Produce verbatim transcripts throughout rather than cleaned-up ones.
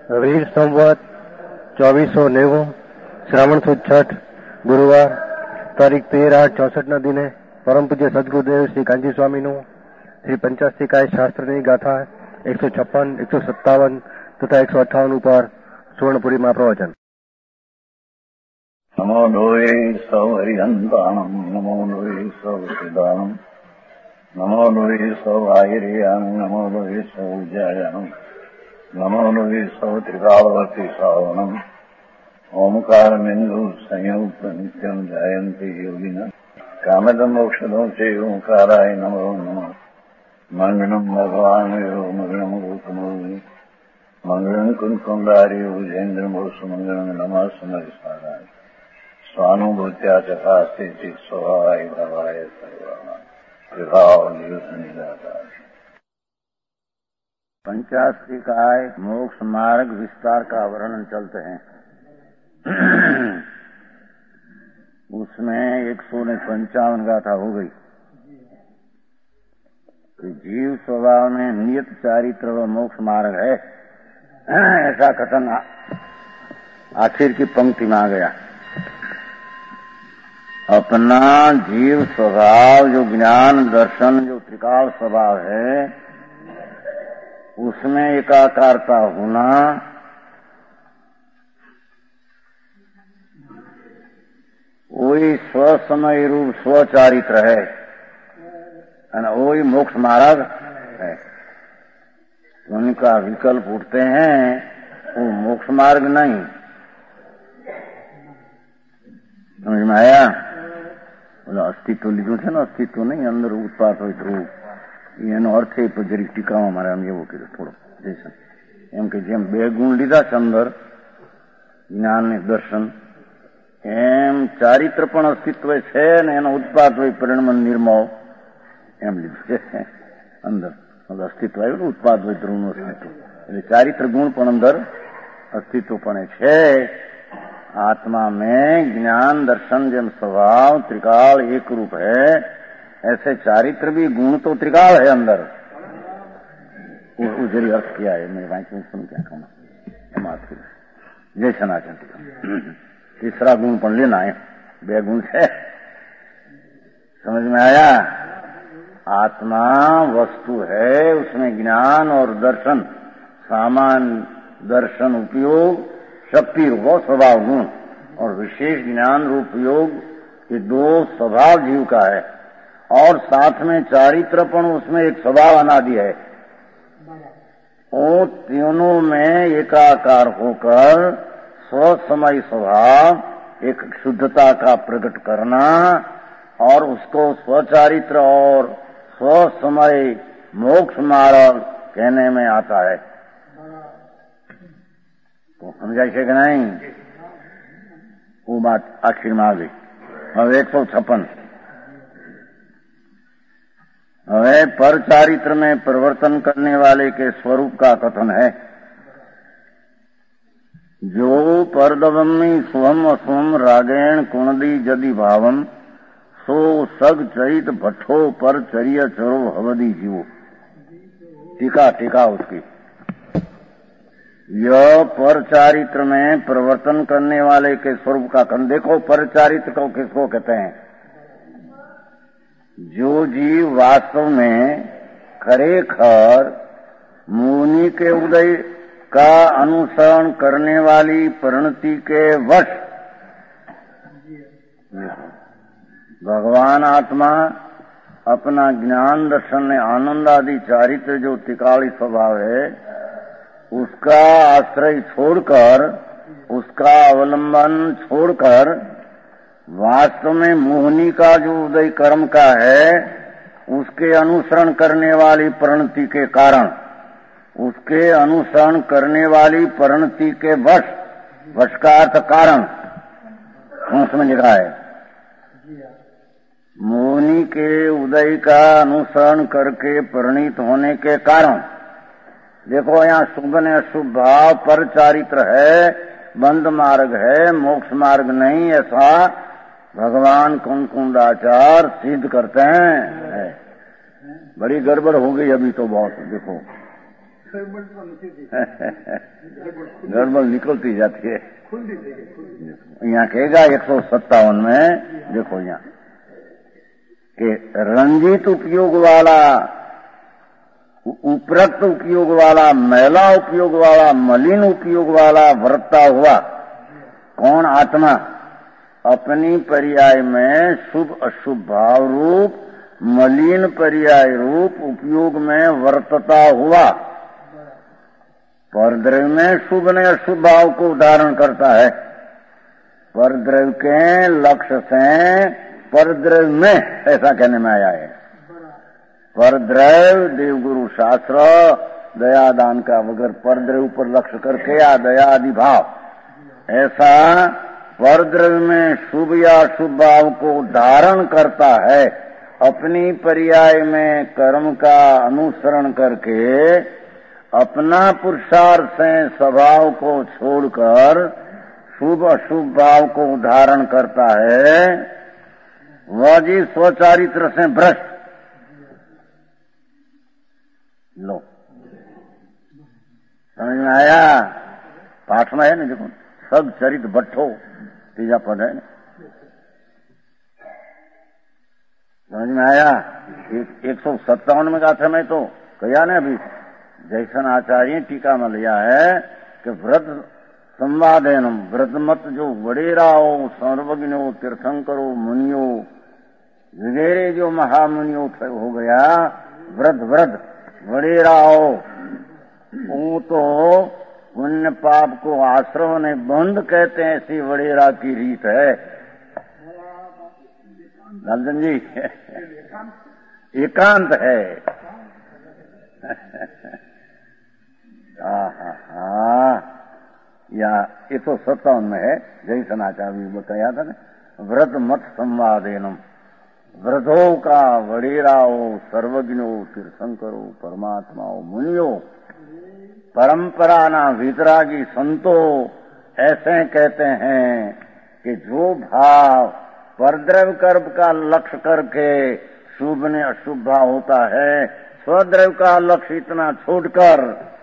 વીર સંવત ચોવીસો નેવું શ્રાવણ સુદ છઠ ગુરુવાર તારીખ તેર આઠ ચોસઠના દિને પરમ પૂજ્ય સદગુરુદેવ શ્રી કાંજી સ્વામીનું શ્રી પંચાસ્તિકાય શાસ્ત્રની ગાથા એકસો છપ્પન એકસો સત્તાવન તથા એકસો અઠ્ઠાવન ઉપર સુવર્ણપુરીમાં પ્રવચન. નમો લોહે સૌ હરિહંતાણમ નમો લોહે સૌ સિદ્ધાણમ નમો લોહે સૌ આયર્યાણમ નમો લોહે સૌ ઉજ્જાયાણમ નમો લોહે સૌ ત્રિકાવતી સાવણમ ઓમકાર બિંદુ સંયુક્ત નિત્યમ જયંતિ યોગિના કામદમ મોક્ષદો છે ઓંકારાય નમો નમઃ. મંગળમ ભગવાન મંગળમ ગૌતમો મંગળમ કુંકુંડારી ઉજેન્દ્રમો સુમંગળમ નમઃ સમરિસારાય સ્વાનુભૂત્યા ચકાસ્તે સ્વભાવાય ભવાય સર્વા વિભાવ નિદાતા. पंचास्तिकाय मोक्ष मार्ग विस्तार का वर्णन चलते हैं. उसमें एक सौ ने पंचावन गाथा हो गई कि जीव स्वभाव में नियत चारित्र व मोक्ष मार्ग है, ऐसा कथन आखिर की पंक्ति में आ गया. अपना जीव स्वभाव जो ज्ञान दर्शन जो त्रिकाल स्वभाव है उसमें एकाकारता होना, वही स्वसमय रूप स्वचारित्र है और वही मोक्ष मार्ग है. उनका विकल्प उठते हैं वो मोक्ष मार्ग नहीं. समझ में आया? बोला अस्तित्व લીધું છે ને, अस्तित्व नहीं, अंदर उत्पाद હોય રૂપ, એનો અર્થ એ જરીક ટીકામાં મારે આમ એવો કર્યો થોડો જયસન એમ કે જેમ બે ગુણ લીધા છે અંદર જ્ઞાન ને દર્શન, એમ ચારિત્ર પણ અસ્તિત્વ છે ને એનો ઉત્પાદ હોય પરિણામ નિર્મળ એમ લીધું છે અંદર. અસ્તિત્વ આવ્યું ને ઉત્પાદ હોય ધ્રુવનું અસ્તિત્વ, એટલે ચારિત્ર ગુણ પણ અંદર अस्तित्व પણ છે. आत्मा में ज्ञान दर्शन જેમ स्वभाव त्रिकाल एक रूप है, ऐसे चारित्र भी गुण तो त्रिकाल है अंदर. उजरी अर्थ किया है मेरे भाई को सुन क्या कहना जय सनातन. तीसरा गुण पण लेना है, बे गुण है. समझ में आया? आत्मा वस्तु है, उसमें ज्ञान और दर्शन, सामान्य दर्शन उपयोग शक्ति रूप स्वभाव गुण और विशेष ज्ञान रूप उपयोग, ये दो स्वभाव जीव का है. और साथ में चारित्र पण उसमें एक स्वभाव अनादि है. वो तीनों में एकाकार होकर स्वसमय स्वभाव एक शुद्धता का प्रकट करना और उसको स्वचारित्र और स्वसमय मोक्ष मार्ग कहने में आता है. तो समझाई છે કે नहीं? वो बात आखिर में आ गई. अब एक सौ छप्पन હવે पर चारित्र में परिवर्तन करने वाले के स्वरूप का कथन है. जो परदवमी स्वम अस्वम रागेण कुणदी जदि भावम सो सग चरित भट्ठो पर चर्य चरो हवदी जीवो. टीका टीका उसकी. यह पर चारित्र में परिवर्तन करने वाले के स्वरूप का कथन. देखो पर चारित्र को किसको कहते हैं? जो जीव वास्तव में खरेखर मुनि के उदय का अनुसरण करने वाली परिणति के वश भगवान आत्मा अपना ज्ञान दर्शन आनंद आदि चारित्र जो त्रिकाली स्वभाव है उसका आश्रय छोड़कर, उसका अवलंबन छोड़कर वास्तव में मोहनी का जो उदय कर्म का है उसके अनुसरण करने वाली परिणति के कारण, उसके अनुसरण करने वाली परिणति के वश, वश का अर्थ कारण, कौन समझ रहा है? मोहनी के उदय का अनुसरण करके परिणित होने के कारण. देखो यहाँ शुभ ने अशुभ भाव पर चारित्र है, बंद मार्ग है, मोक्ष मार्ग नहीं, ऐसा भगवान कुंकुंडाचार्य सिद्ध करते हैं. बड़ी गड़बड़ हो गई अभी तो बहुत. देखो गड़बड़ निकलती जाती है। यहाँ कहेगा एक सौ सत्तावन में, देखो यहाँ कि रंजित उपयोग वाला, उपरक्त उपयोग वाला, मैला उपयोग वाला, मलिन उपयोग वाला वर्तता हुआ कौन आत्मा अपनी पर्याय में शुभ अशुभ भाव रूप, मलिन पर्याय रूप उपयोग में वर्तता हुआ परद्रव्य में शुभ ने अशुभ भाव को धारण करता है। परद्रव्य के लक्ष्य से परद्रव्य में, ऐसा कहने में आया है। परद्रव्य देवगुरु शास्त्र दयादान का वगैरह परद्रव्य पर लक्ष्य करके या दया आदि भाव, ऐसा परद्रव्य में शुभ या अशुभ भाव को धारण करता है। अपनी पर्याय में कर्म का अनुसरण करके अपना पुरुषार्थ से स्वभाव को छोड़कर शुभ अशुभ भाव को धारण करता है, वह जी स्वचारित्र से भ्रष्ट। लो समझ में आया? पाठ में है ना, देखो सब चरित भट्ठो तीजा पद है ना, समझ में आया? एक, एक सौ सत्तावन में गाथा में तो कहा ना अभी जैसन आचार्य टीका में लिया है कि व्रत संवादेन, व्रत मत जो वडेराओ, सर्वज्ञो, तीर्थंकरो, मुनियो वगैरह जो महामुनियो हो गया, व्रत व्रत वडेराओ, वो तो पुण्य पाप को आश्रम ने बंद कहते हैं, ऐसी वडेरा की रीत है। लालचंद जी एकांत है। हाँ, या एक सौ सत्तावन में है, जय सनाचार्य बताया था ना, व्रत मत संवादेनम, व्रतों का वडेराओ, सर्वज्ञो, तीर्थंकरो, परमात्माओ, मुनियो, परंपरा ना वितरागी संतो ऐसे कहते हैं कि जो भाव परद्रव्य कर्म का लक्ष्य करके शुभ ने अशुभ भाव होता है, स्वद्रव्य का लक्ष्य इतना छोड़कर,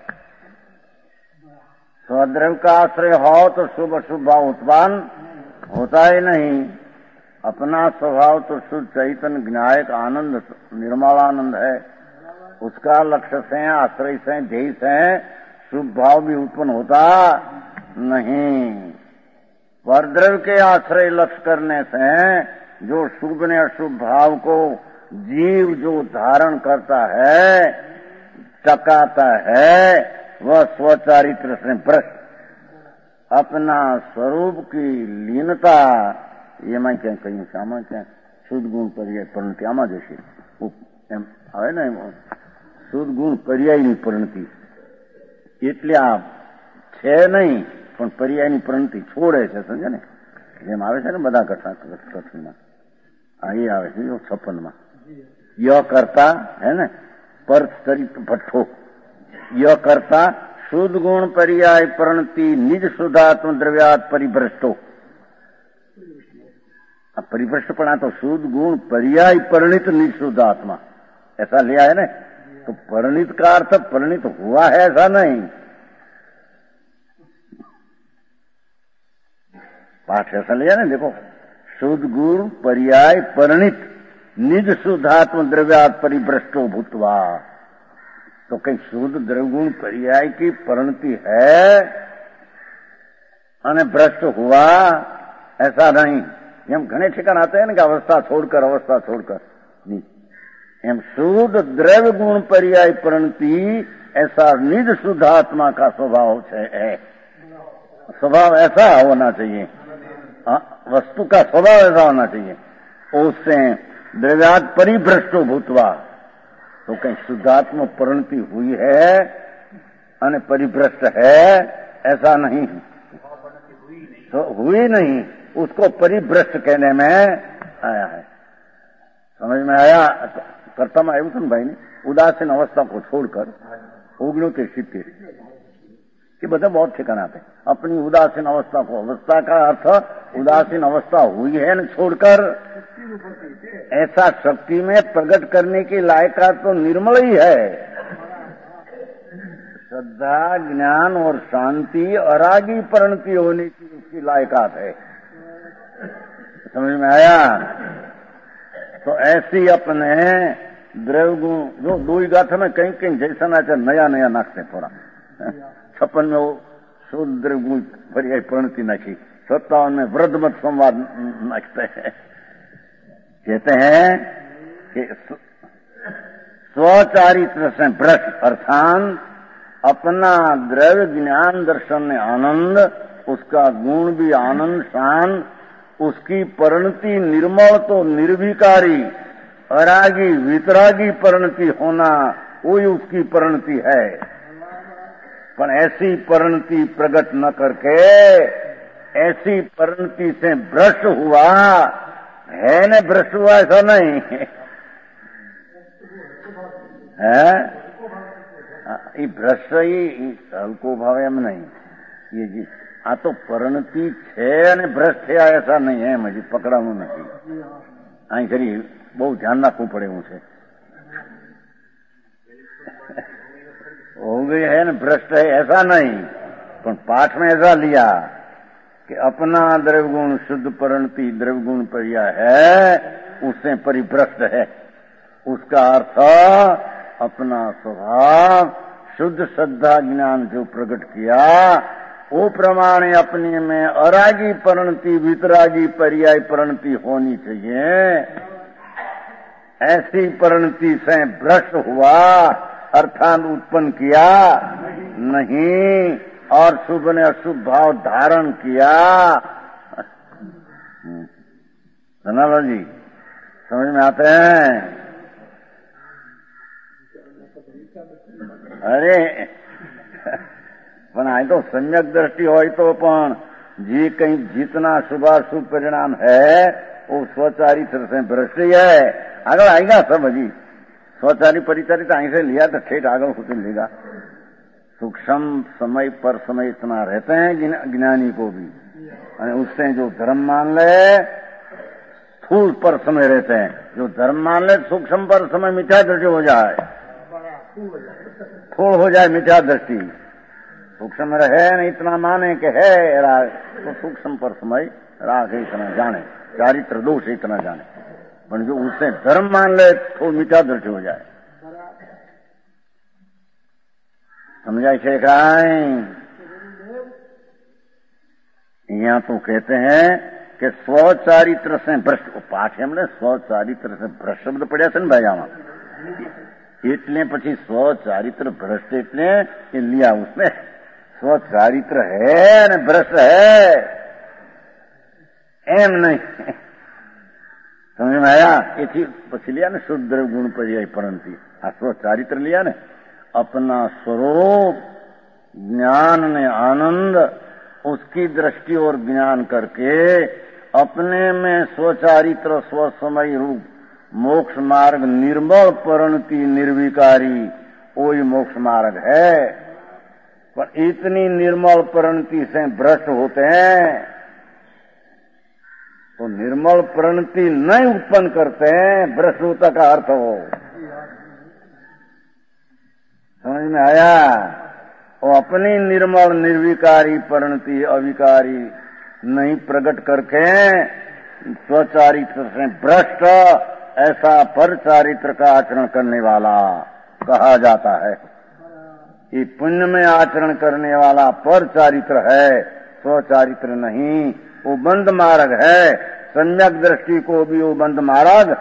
स्वद्रव्य का आश्रय हो तो शुभ अशुभ भाव उत्पन्न होता ही नहीं। अपना स्वभाव तो शुद्ध चैतन्य ज्ञायक आनंद निर्मलानंद है, उसका लक्ष्य से, आश्रय से, ध्येय से शुभ भाव भी उत्पन्न होता नहीं। परद्रव्य के आश्रय लक्ष्य करने से जो शुभ ने अशुभ भाव को जीव जो धारण करता है, टकाता है, वह स्वचारित्र से भ्रष्ट, अपना स्वरूप की लीनता, ये मैं क्या कहीं सामा क्या शुद्ध गुण पर्याय परिणति आमा जैसे આવે ને શુદ્ધ ગુણ પર્યાયની પરિણતિ, એટલે આ છે નહીં પણ પર્યાયની પરિણતિ છોડે છે, સમજે ને? જેમ આવે છે ને બધા કથનમાં, આ એ આવે છે છપ્પન માં, ય કરતા હે ને પર ચરિત ભઠ્ઠો, ય કરતા શુદ્ધ ગુણ पर्याय परिणति निज शुद्धात्म द्रव्यात परिभ्रष्टो। परिभ्रष्टपणा तो शुद्ध गुण पर्याय परिणित निज शुद्धात्मा, ऐसा लिया है ना, तो परिणित का अर्थ परिणित हुआ है ऐसा नहीं। पाठ ऐसा लिया ना, देखो शुद्ध गुण पर्याय परिणित निज शुद्धात्म द्रव्यात परिभ्रष्टो भूतवा, तो कहीं शुद्ध द्रवगुण पर्याय की परिणति है અને भ्रष्ट हुआ ऐसा नहीं। એમ ઘણે ઠેકાણ આતે हैं ना कि अवस्था छोड़कर अवस्था छोड़कर नहीं, एम शुद्ध द्रव्य गुण पर्याय परिणति ऐसा निज शुद्ध आत्मा का स्वभाव है, स्वभाव ऐसा होना चाहिए, वस्तु का स्वभाव ऐसा होना चाहिए। उससे द्रव्यात परिभ्रष्टो भूतवा, तो कहीं शुद्धात्मा परिणति हुई है और परिभ्रष्ट है ऐसा नहीं, तो हुई नहीं, उसको परिभ्रष्ट कहने में आया है। समझ में आया? कर्ता में आयु भाई ने उदासीन अवस्था को छोड़कर ओगणों के सिद्धि कि બધા बहुत ठिकाना आते, अपनी उदासीन अवस्था को, अवस्था का अर्थ उदासीन अवस्था हुई है न छोड़कर ऐसा शक्ति में प्रकट करने की लायकात तो निर्मल ही है, श्रद्धा, ज्ञान और शांति अरागी परिणति होने की उसकी लायकात है। समझ में आया? तो ऐसी अपने द्रव्य गुण जो दो ही गाथा में कहीं कहीं जैसा ना चाहे नया नया नाखते थोड़ा छप्पन में वो शुद्ध द्रव्य गुण पर्याय परिणति नाखी, सत्तावन में वृद्धमत संवाद नाचते हैं। कहते हैं कि स्वचारित्र से भ्रष्ट अर्थात अपना द्रव्य ज्ञान दर्शन में आनंद, उसका गुण भी आनंद शांत, उसकी परिणति निर्मल तो निर्विकारी अरागी वितरागी परिणति होना, वही उसकी परिणति है। पर ऐसी परिणति प्रकट न करके ऐसी परिणति से भ्रष्ट हुआ है न, भ्रष्ट हुआ ऐसा नहीं है। ये भ्रष्ट ही हल्को भाव एम नहीं, ये जी आ तो परिणति है અને ભ્રષ્ટ થયા ऐसा नहीं है। मुझे पकड़ाવું નથી, અહીં કરી બહુ ધ્યાન રાખવું પડે એવું છે। हो गई है ना भ्रष्ट है ऐसा नहीं, पर पाठ में ऐसा लिया कि अपना द्रव्य गुण शुद्ध परिणति द्रव्य गुण पर्या है, उससे परिभ्रष्ट है। उसका अर्थ अपना स्वभाव शुद्ध श्रद्धा ज्ञान जो प्रकट किया वो प्रमाणे अपने में अरागी परिणति वितरागी पर्याय परिणति होनी चाहिए। ऐसी परिणति से भ्रष्ट हुआ अर्थात उत्पन्न किया नहीं, और शुभ ने अशुभ भाव धारण किया। सुना लो जी, समझ में आते हैं? अरे પણ આ તો સમ્યક દ્રષ્ટિ હોય તો પણ જે કઈ જીતના શુભાશુभ પરિણામ है वो स्वचारित्र से भ्रष्ट है। आगे आएगा सब अजी स्वचारी परिचारित અહીં से लिया तो ठेठ आगे कुछ लेगा। सूक्ष्म समय पर समय इतना रहते हैं ज्ञानी को भी, उससे जो धर्म मान ले स्थूल पर समय रहते हैं, जो धर्म मान ले सूक्ष्म पर समय मिथ्या दृष्टि हो जाए, थोड़ हो जाए मिथ्या दृष्टि। सूक्ष्म रहे न इतना माने कि है राग, तो सूक्ष्म पर समय राग है इतना जाने, चारित्र दोष है इतना जाने, पर जो उससे धर्म मान ले तो मिथ्या दृष्टि हो जाए। समझाय છે કાંઈ? यहाँ तो कहते हैं कि स्वचारित्र से भ्रष्ट, पाठ हमने स्वचारित्र से भ्रष्ट शब्द पढ़्या છે ને ભાઈ આમાં, એટલે પછી स्वचारित्र भ्रष्ट એટલે એ लिया उसने स्वचारित्र है न भ्रष्ट है एम नहीं। समझ में आया? ये પછી लिया ने शुद्ध द्रव्य गुण पर्याय परिणति, आ स्वचारित्र लिया ने अपना स्वरूप ज्ञान ने आनंद उसकी दृष्टि और ज्ञान करके अपने में स्वचारित्र स्वसमय रूप मोक्ष मार्ग निर्मल परिणति निर्विकारी वही मोक्ष मार्ग है। पर इतनी निर्मल परिणति से भ्रष्ट होते हैं तो निर्मल परिणति नहीं उत्पन्न करते हैं, भ्रष्ट होता का अर्थ हो। समझ में आया? वो अपनी निर्मल निर्विकारी परिणति अविकारी नहीं प्रकट करके स्वचारित्र से भ्रष्ट ऐसा पर चारित्र का आचरण करने वाला कहा जाता है। ये पुण्य में आचरण करने वाला पर चारित्र है, स्वचारित्र नहीं। वो बंद मार्ग है, सम्यक दृष्टि को भी वो बंद मार्ग।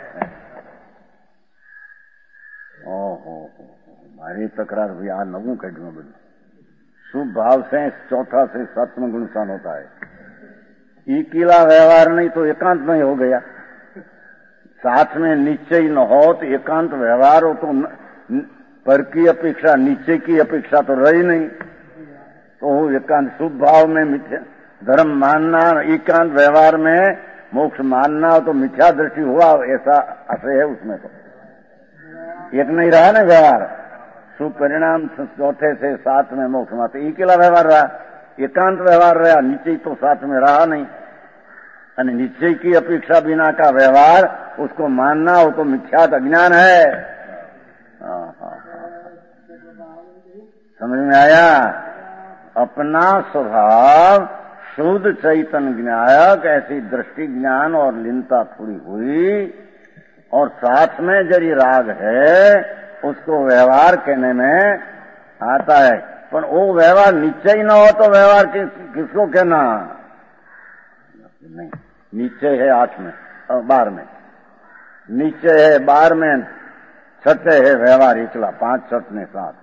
ओहो मारी तकरार हुई आ नवू कढ़ू बधु शुभ भाव से चौथा से सातवां गुण नुकसान होता है। इकीला व्यवहार नहीं तो एकांत नहीं हो गया, साथ में निश्चय न हो तो एकांत व्यवहार हो तो पर की अपेक्षा निश्चय की अपेक्षा तो रही नहीं, तो एकांत शुभ भाव में मिथ्या धर्म मानना, एकांत व्यवहार में मोक्ष मानना हो तो मिथ्या दृष्टि हुआ, ऐसा आशय है उसमें। तो एक नहीं रहा ना व्यवहार, शुभ परिणाम चौथे से साथ में मोक्ष मात्र अकेला व्यवहार रहा, एकांत व्यवहार रहा, निश्चय तो साथ में रहा नहीं। અને निश्चय की अपेक्षा बिना का व्यवहार उसको मानना हो तो मिथ्यात अज्ञान है। समझ में आया? अपना स्वभाव शुद्ध चैतन्य ज्ञायक, ऐसी दृष्टि ज्ञान और लीनता थोड़ी हुई, और साथ में जरी राग है, उसको व्यवहार कहने में आता है। पर वो व्यवहार नीचे ही ना हो तो व्यवहार किस, किसको कहना? नहीं, नीचे है आठ में और बार में, नीचे है बार में, छठे है व्यवहार इचला, पांच छठ ने साथ।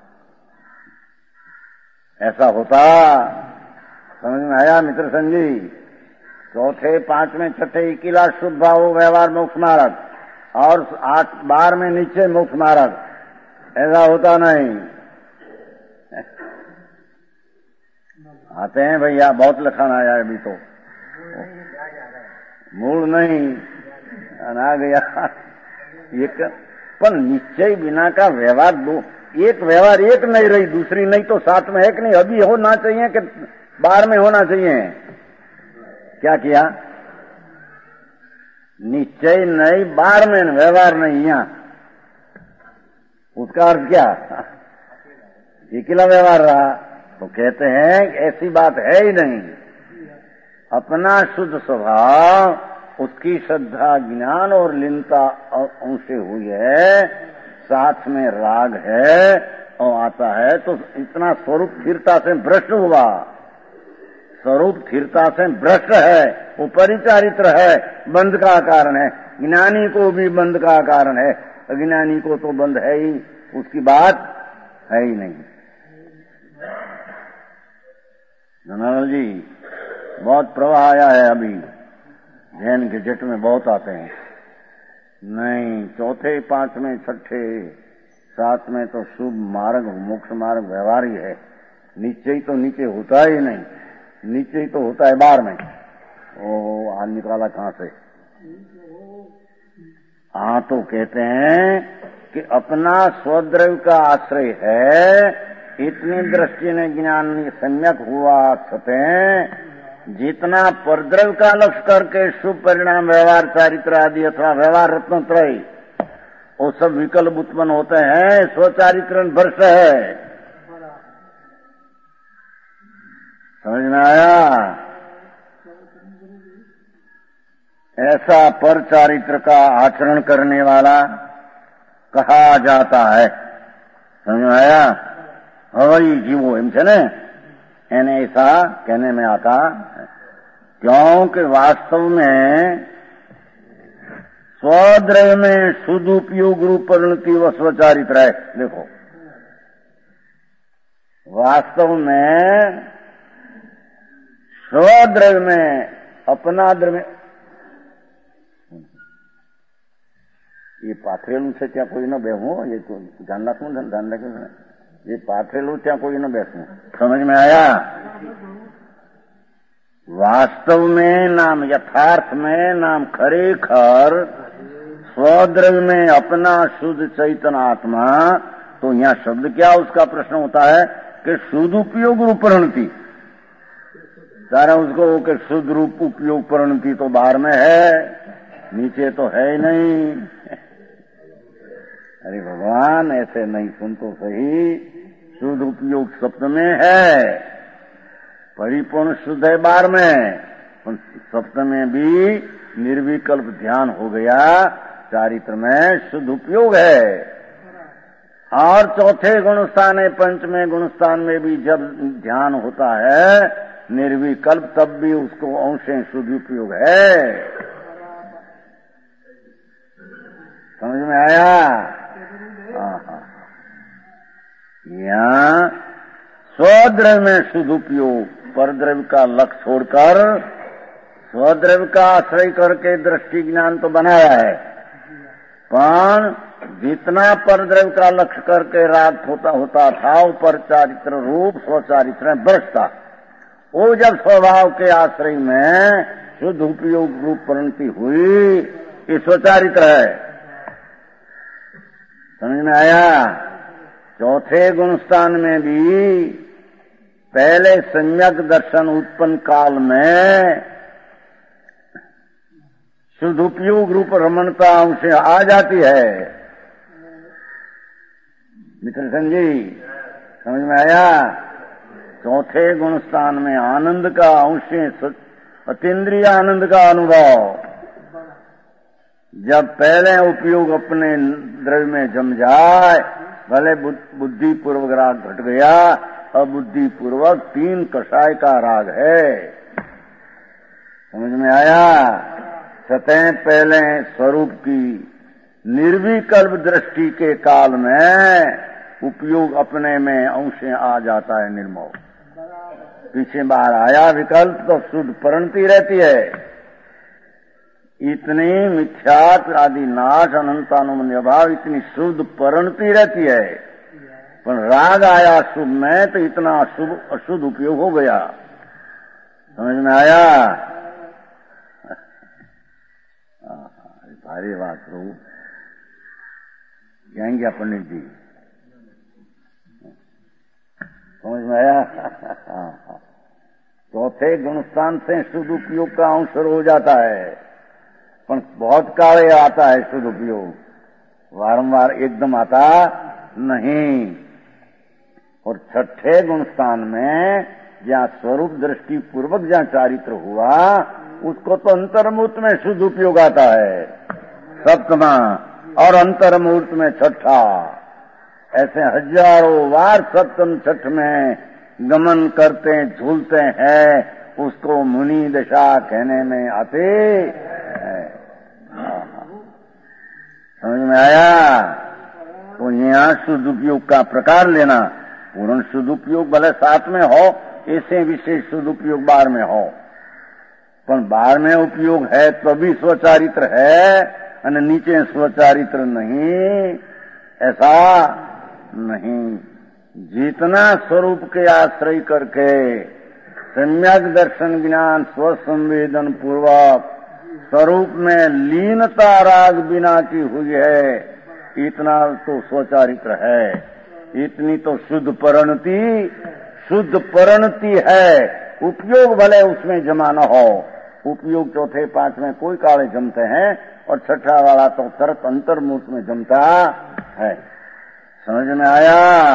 ऐसा होता, समझ में आया मित्र संजी? चौथे पांचवें छठे इकिला शुद्ध भाव व्यवहार मोक्ष मार्ग, और आठ बार में नीचे मोक्ष मार्ग। ऐसा होता नहीं। आते हैं भैया, बहुत लखन आया है अभी तो, मूल नहीं आ गया एक। पर निश्चय बिना का व्यवहार दो, एक व्यवहार एक नहीं रही, दूसरी नहीं तो साथ में है कि नहीं? अभी होना चाहिए कि बाहर में होना चाहिए? क्या किया? निश्चय नहीं बाहर में, व्यवहार नहीं यहाँ। उसका अर्थ क्या? अकेला व्यवहार रहा। तो कहते हैं कि ऐसी बात है ही नहीं। अपना शुद्ध स्वभाव, उसकी श्रद्धा ज्ञान और लीनता उनसे हुई है, साथ में राग है और आता है, तो इतना स्वरूप स्थिरता से भ्रष्ट हुआ। स्वरूप स्थिरता से भ्रष्ट है, वो परिचारित्र है, बंध का कारण है। ज्ञानी को भी बंध का कारण है, अज्ञानी को तो बंध है ही, उसकी बात है ही नहीं। धनालाल जी, बहुत प्रवाह आया है अभी, जैन के जट में बहुत आते हैं। नहीं, चौथे पांचवें छठे सात में तो शुभ मार्ग मोक्ष मार्ग व्यवहार ही है। नीचे ही तो नीचे होता ही नहीं, नीचे ही तो होता है बाहर में। ओ आज निकाला कहां से? हाँ, तो कहते हैं कि अपना स्वद्रव्य का आश्रय है, इतनी दृष्टि ने ज्ञान सम्यक हुआ सते, जितना परद्रव्य का लक्ष्य करके शुभ परिणाम व्यवहार चारित्र आदि अथवा व्यवहार रत्न त्रय, वो सब विकल्प उत्पन्न होते हैं, स्वचारित्र भ्रष्ट है। समझ में आया? ऐसा पर चारित्र का आचरण करने वाला कहा जाता है। समझ में आया? हवाई जीवो एम छे ने एने ऐसा कहने में आता, क्योंकि वास्तव में स्वद्रव्य में शुद्ध उपयोग रूप परिणति व स्वचारित्र है। देखो, वास्तव में स्वद्रव्य में अपना द्रव्य, ये पाथरेलू से क्या कोई न बेहू, ये तो ध्यान रखू, ध्यान रखे, ये पाथरेलू क्या कोई न बैठू। समझ में आया? वास्तव में नाम यथार्थ में नाम खरेखर स्वद्रव्य में अपना शुद्ध चैतन्य आत्मा, तो यहाँ शब्द क्या उसका प्रश्न होता है कि शुद्ध उपयोग रूप परिणति, सारा उसको कि शुद्ध रूप उपयोग परिणति तो बाहर में है, नीचे तो है ही नहीं। अरे भगवान, ऐसे नहीं, सुन तो सही, शुद्ध उपयोग सप्त में है, परिपूर्ण शुद्ध है बार में, सप्त में भी निर्विकल्प ध्यान हो गया, चारित्र में शुद्ध उपयोग है। और चौथे गुणस्थान है, पंचमें गुणस्थान में भी जब ध्यान होता है निर्विकल्प, तब भी उसको अंशें शुद्ध उपयोग है। समझ में आया? यहाँ स्वद्रव्य में शुद्ध उपयोग, परद्रव्य का लक्ष्य छोड़कर स्वद्रव्य का आश्रय करके दृष्टि ज्ञान तो बनाया है, पर जितना परद्रव्य का लक्ष्य करके राग होता होता था, वो पर चारित्र रूप स्वचारित्र भ्रष्ट था। वो जब स्वभाव के आश्रय में शुद्ध उपयोग रूप परिणति हुई, ये स्वचारित्र है। समझ में आया? चौथे गुणस्थान में भी पहले सम्यक दर्शन उत्पन्न काल में शुद्ध उपयोग रूप रमणता उसे आ जाती है। मित्र संजी, समझ में आया? चौथे गुण स्थान में आनंद का अंश, अतीन्द्रिय आनंद का अनुभव। जब पहले उपयोग अपने द्रव्य में जम जाए, भले बुद्धि पूर्वक राग घट गया, अबुद्धि पूर्वक तीन कषाय का राग है। समझ में आया? सतह पहले स्वरूप की निर्विकल्प दृष्टि के काल में उपयोग अपने में अंश आ जाता है निर्मोह। पीछे बाहर आया विकल्प तो शुद्ध परिणति रहती है। इतनी मिथ्यात्व आदि नाश अनंतानुमन्य अभाव, इतनी शुद्ध परिणति रहती है। पर राग आया शुभ में तो इतना अशुभ अशुद्ध उपयोग हो गया। समझ में आया? भारी बात रो कहेंगे पंडित जी। समझ में आया? चौथे गुणस्थान से शुद्ध उपयोग का अंश हो जाता है, पर बहुत काले आता है शुद्ध उपयोग, वारंवार एकदम आता नहीं। और छठे गुणस्थान में जहाँ स्वरूप दृष्टि पूर्वक जहाँ चारित्र हुआ, उसको तो अंतर्मूर्त में शुद्ध उपयोग आता है, सप्तमा, और अंतर्मूर्त में छठा। ऐसे हजारों बार सप्तम छठ में गमन करते झूलते हैं, उसको मुनि दशा कहने में आते है। समझ में आया? तो यहाँ शुद्ध उपयोग का प्रकार लेना, पूर्ण शुद्ध उपयोग भले साथ में हो, ऐसे विशेष शुद्ध उपयोग बाहर में हो, पर बाहर में उपयोग है तो भी स्वचारित्र है, और नीचे स्वचारित्र नहीं, ऐसा नहीं। जितना स्वरूप के आश्रय करके सम्यक दर्शन ज्ञान स्वसंवेदन पूर्वक स्वरूप में लीनता राग बिना की हुई है, इतना तो स्वचारित्र है। इतनी तो शुद्ध परिणति शुद्ध परिणति है। उपयोग भले उसमें जमा न हो, उपयोग चौथे पांच में कोई काले जमते हैं, और छठा वाला तो तरत अंतर्मूर्त में जमता है। समझ में आया?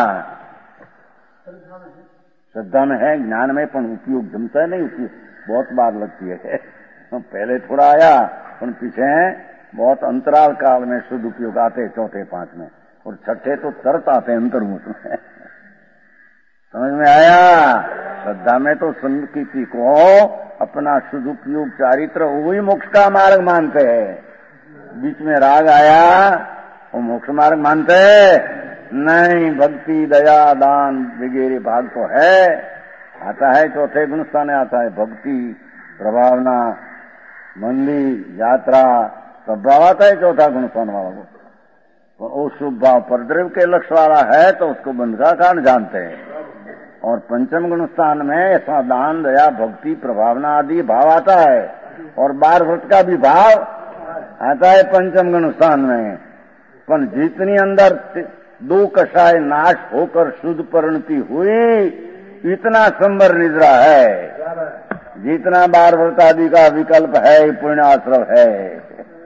श्रद्धा में है, ज्ञान में, पर उपयोग जमता है नहीं। उपयोग बहुत बार लगती है, पहले थोड़ा आया, पर पीछे बहुत अंतराल काल में शुद्ध उपयोग आते चौथे पांच में, और छठे तो तरत आते अंतर्मूर्त में। समझ में आया? श्रद्धा में तो संकीर्ति को अपना शुद्ध उपयोग चारित्र वही मोक्ष का मार्ग मानते हैं। बीच में राग आया वो मोक्ष मार्ग मानते हैं नहीं। भक्ति दया दान वगैरह भाग तो है, आता है चौथे गुणस्थान में आता है भक्ति प्रभावना मंदी यात्रा सब भाव आता है चौथा गुणस्थान वाला को। तो वो शुभ भाव परद्रव्य के लक्ष्य वाला है तो उसको बंध का कारण जानते हैं। और पंचम गुण स्थान में ऐसा दान दया भक्ति प्रभावना आदि भाव आता है, और बार व्रत का भी भाव आता है पंचम गुण स्थान में। पर जितनी अंदर दो कषाय नाश होकर शुद्ध परिणति हुई, इतना संवर निद्रा है। जितना बार व्रत आदि का विकल्प है पुण्याश्रव है।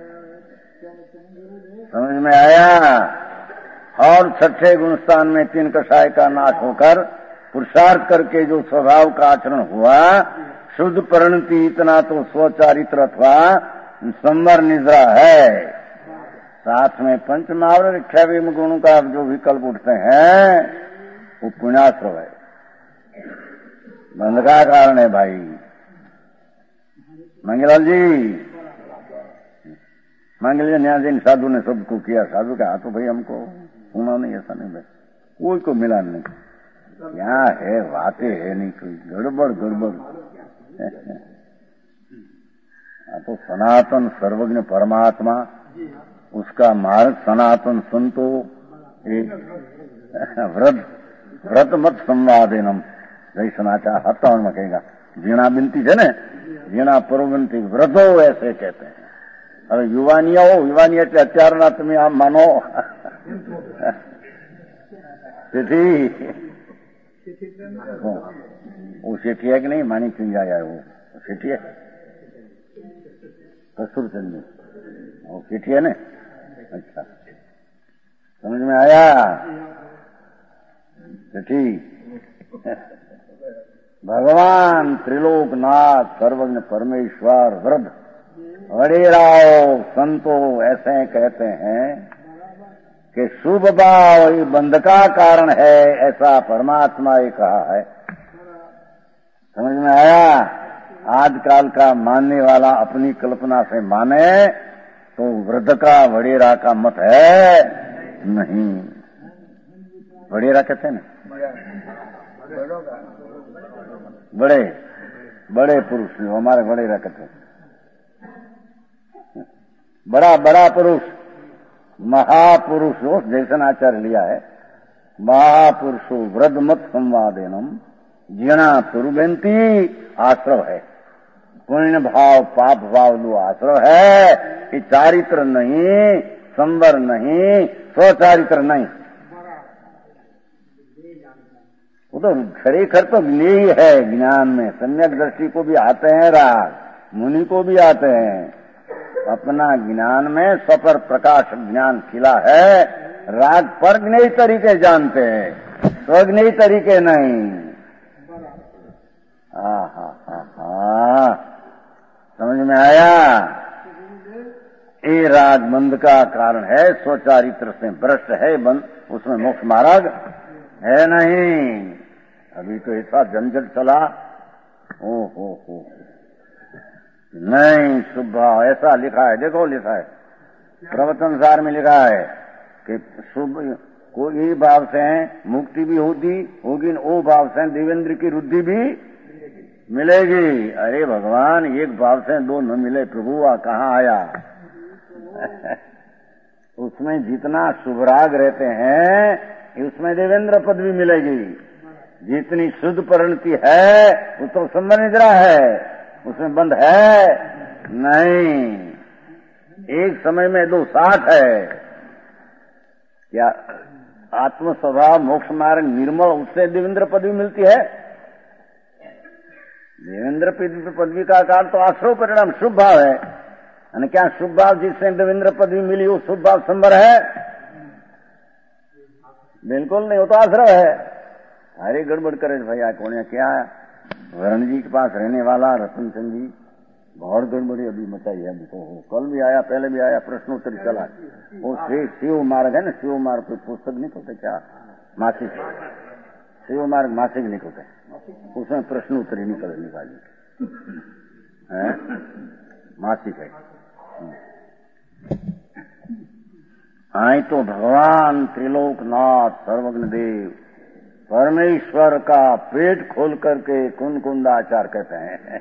समझ में आया? और छठे गुण स्थान में तीन कषाय का नाश होकर पुरुषार्थ करके जो स्वभाव का आचरण हुआ, शुद्ध परिणति इतना तो स्वचारित्र अथवा संवर निद्रा है। साथ में पंच महावर इक्यावन गुणों का जो विकल्प उठते हैं वो पुण्याश्रव है, बंध का कारण है भाई। मंगलाल जी मंगल जी न्याय जी साधु ने सबको किया, साधु का हाथों भाई हमको सुना नहीं, ऐसा नहीं भाई, कोई को मिला नहीं। क्या है बातें है नहीं, कोई गड़बड़ गड़बड़। तो सनातन सर्वज्ञ परमात्मा उसका मार्ग सनातन संतो व्रत व्रत मत संवादेनम जय समाचार हत्ता में कहेगा जीना बिनती है न जीना परवंती व्रतो ऐसे कहते हैं। अरे युवानिया हो युवानिया એટલે અત્યારના તમે આમ માનો તેથી वो सेठी है कि नहीं? मानी क्यों आया वो सेठी है कस्तूर चंद वो सेठी है ना? अच्छा समझ में आया? ठीक। भगवान त्रिलोकनाथ सर्वज्ञ परमेश्वर वृद्ध वडेराव संतो ऐसे कहते हैं कि शुभ भाव ही बंध का कारण है, ऐसा परमात्मा ही कहा है। समझ में आया? आजकल का मानने वाला अपनी कल्पना से माने तो वृद्ध का वडेरा का मत है नहीं। वडेरा कहते हैं ना, बड़े बड़े पुरुष, हमारे वडेरा कहते हैं। बड़ा बड़ा पुरुष, महापुरुष हो, जैसन आचार्य लिया है। महापुरुषो वृद्ध मत संवादेनम जिना तुरुबेंती आश्रव है। पुण्य भाव पाप भाव दो आश्रव है कि चारित्र नहीं, संवर नहीं, स्वचारित्र नहीं। वो तो खरेखर तो ले ही है ज्ञान में। सम्यक दृष्टि को भी आते हैं राग, मुनि को भी आते हैं। अपना ज्ञान में स्वपर प्रकाश ज्ञान खिला है। राग परज्ञेय तरीके जानते हैं, स्वज्ञेय तरीके नहीं। हा हा हा हा, समझ में आया? ये राग बंध का कारण है, स्वचारित्र से भ्रष्ट है बंद, उसमें मोक्ष मार्ग है नहीं। अभी तो ऐसा झंझट चला, ओ हो हो नहीं। शुभ भाव ऐसा लिखा है, देखो लिखा है प्रवचन सार में लिखा है कि शुभ को यही भाव से मुक्ति भी होती होगी, ओ भाव से देवेंद्र की रुद्धि भी मिलेगी। अरे भगवान, एक भाव से दो न मिले प्रभु, आ कहाँ आया? उसमें जितना शुभ राग रहते हैं उसमें देवेंद्र पद भी मिलेगी। जितनी शुद्ध परिणति है वो तो संबर निद्रा है, उसमें बंध है नहीं। एक समय में दो साथ है। क्या आत्म स्वभाव मोक्ष मार्ग निर्मल, उससे देवेंद्र पदवी मिलती है। देवेंद्र पदवी का कारण तो आश्रव परिणाम शुभ भाव है। यानी क्या शुभ भाव जिससे देवेंद्र पदवी मिली वो शुभ भाव संबर है? बिल्कुल नहीं, वो तो आश्रव है। अरे गड़बड़ करे भैया, कौन है क्या? वरुण जी के पास रहने वाला रतन चंद जी बहुत गड़बड़ी अभी मचाई है। तो कल भी आया, पहले भी आया, प्रश्नोत्तरी चला। वो शिव मार्ग है ना, शिव मार्ग कोई पुस्तक निकलते क्या, मासिक शिव मार्ग मासिक निकलते, उसमें प्रश्नोत्तरी निकल निकाली है, मासिक है। आई तो भगवान त्रिलोकनाथ सर्वज्ञ देव परमेश्वर का पेट खोल करके कुंकुंदाचार कहते हैं।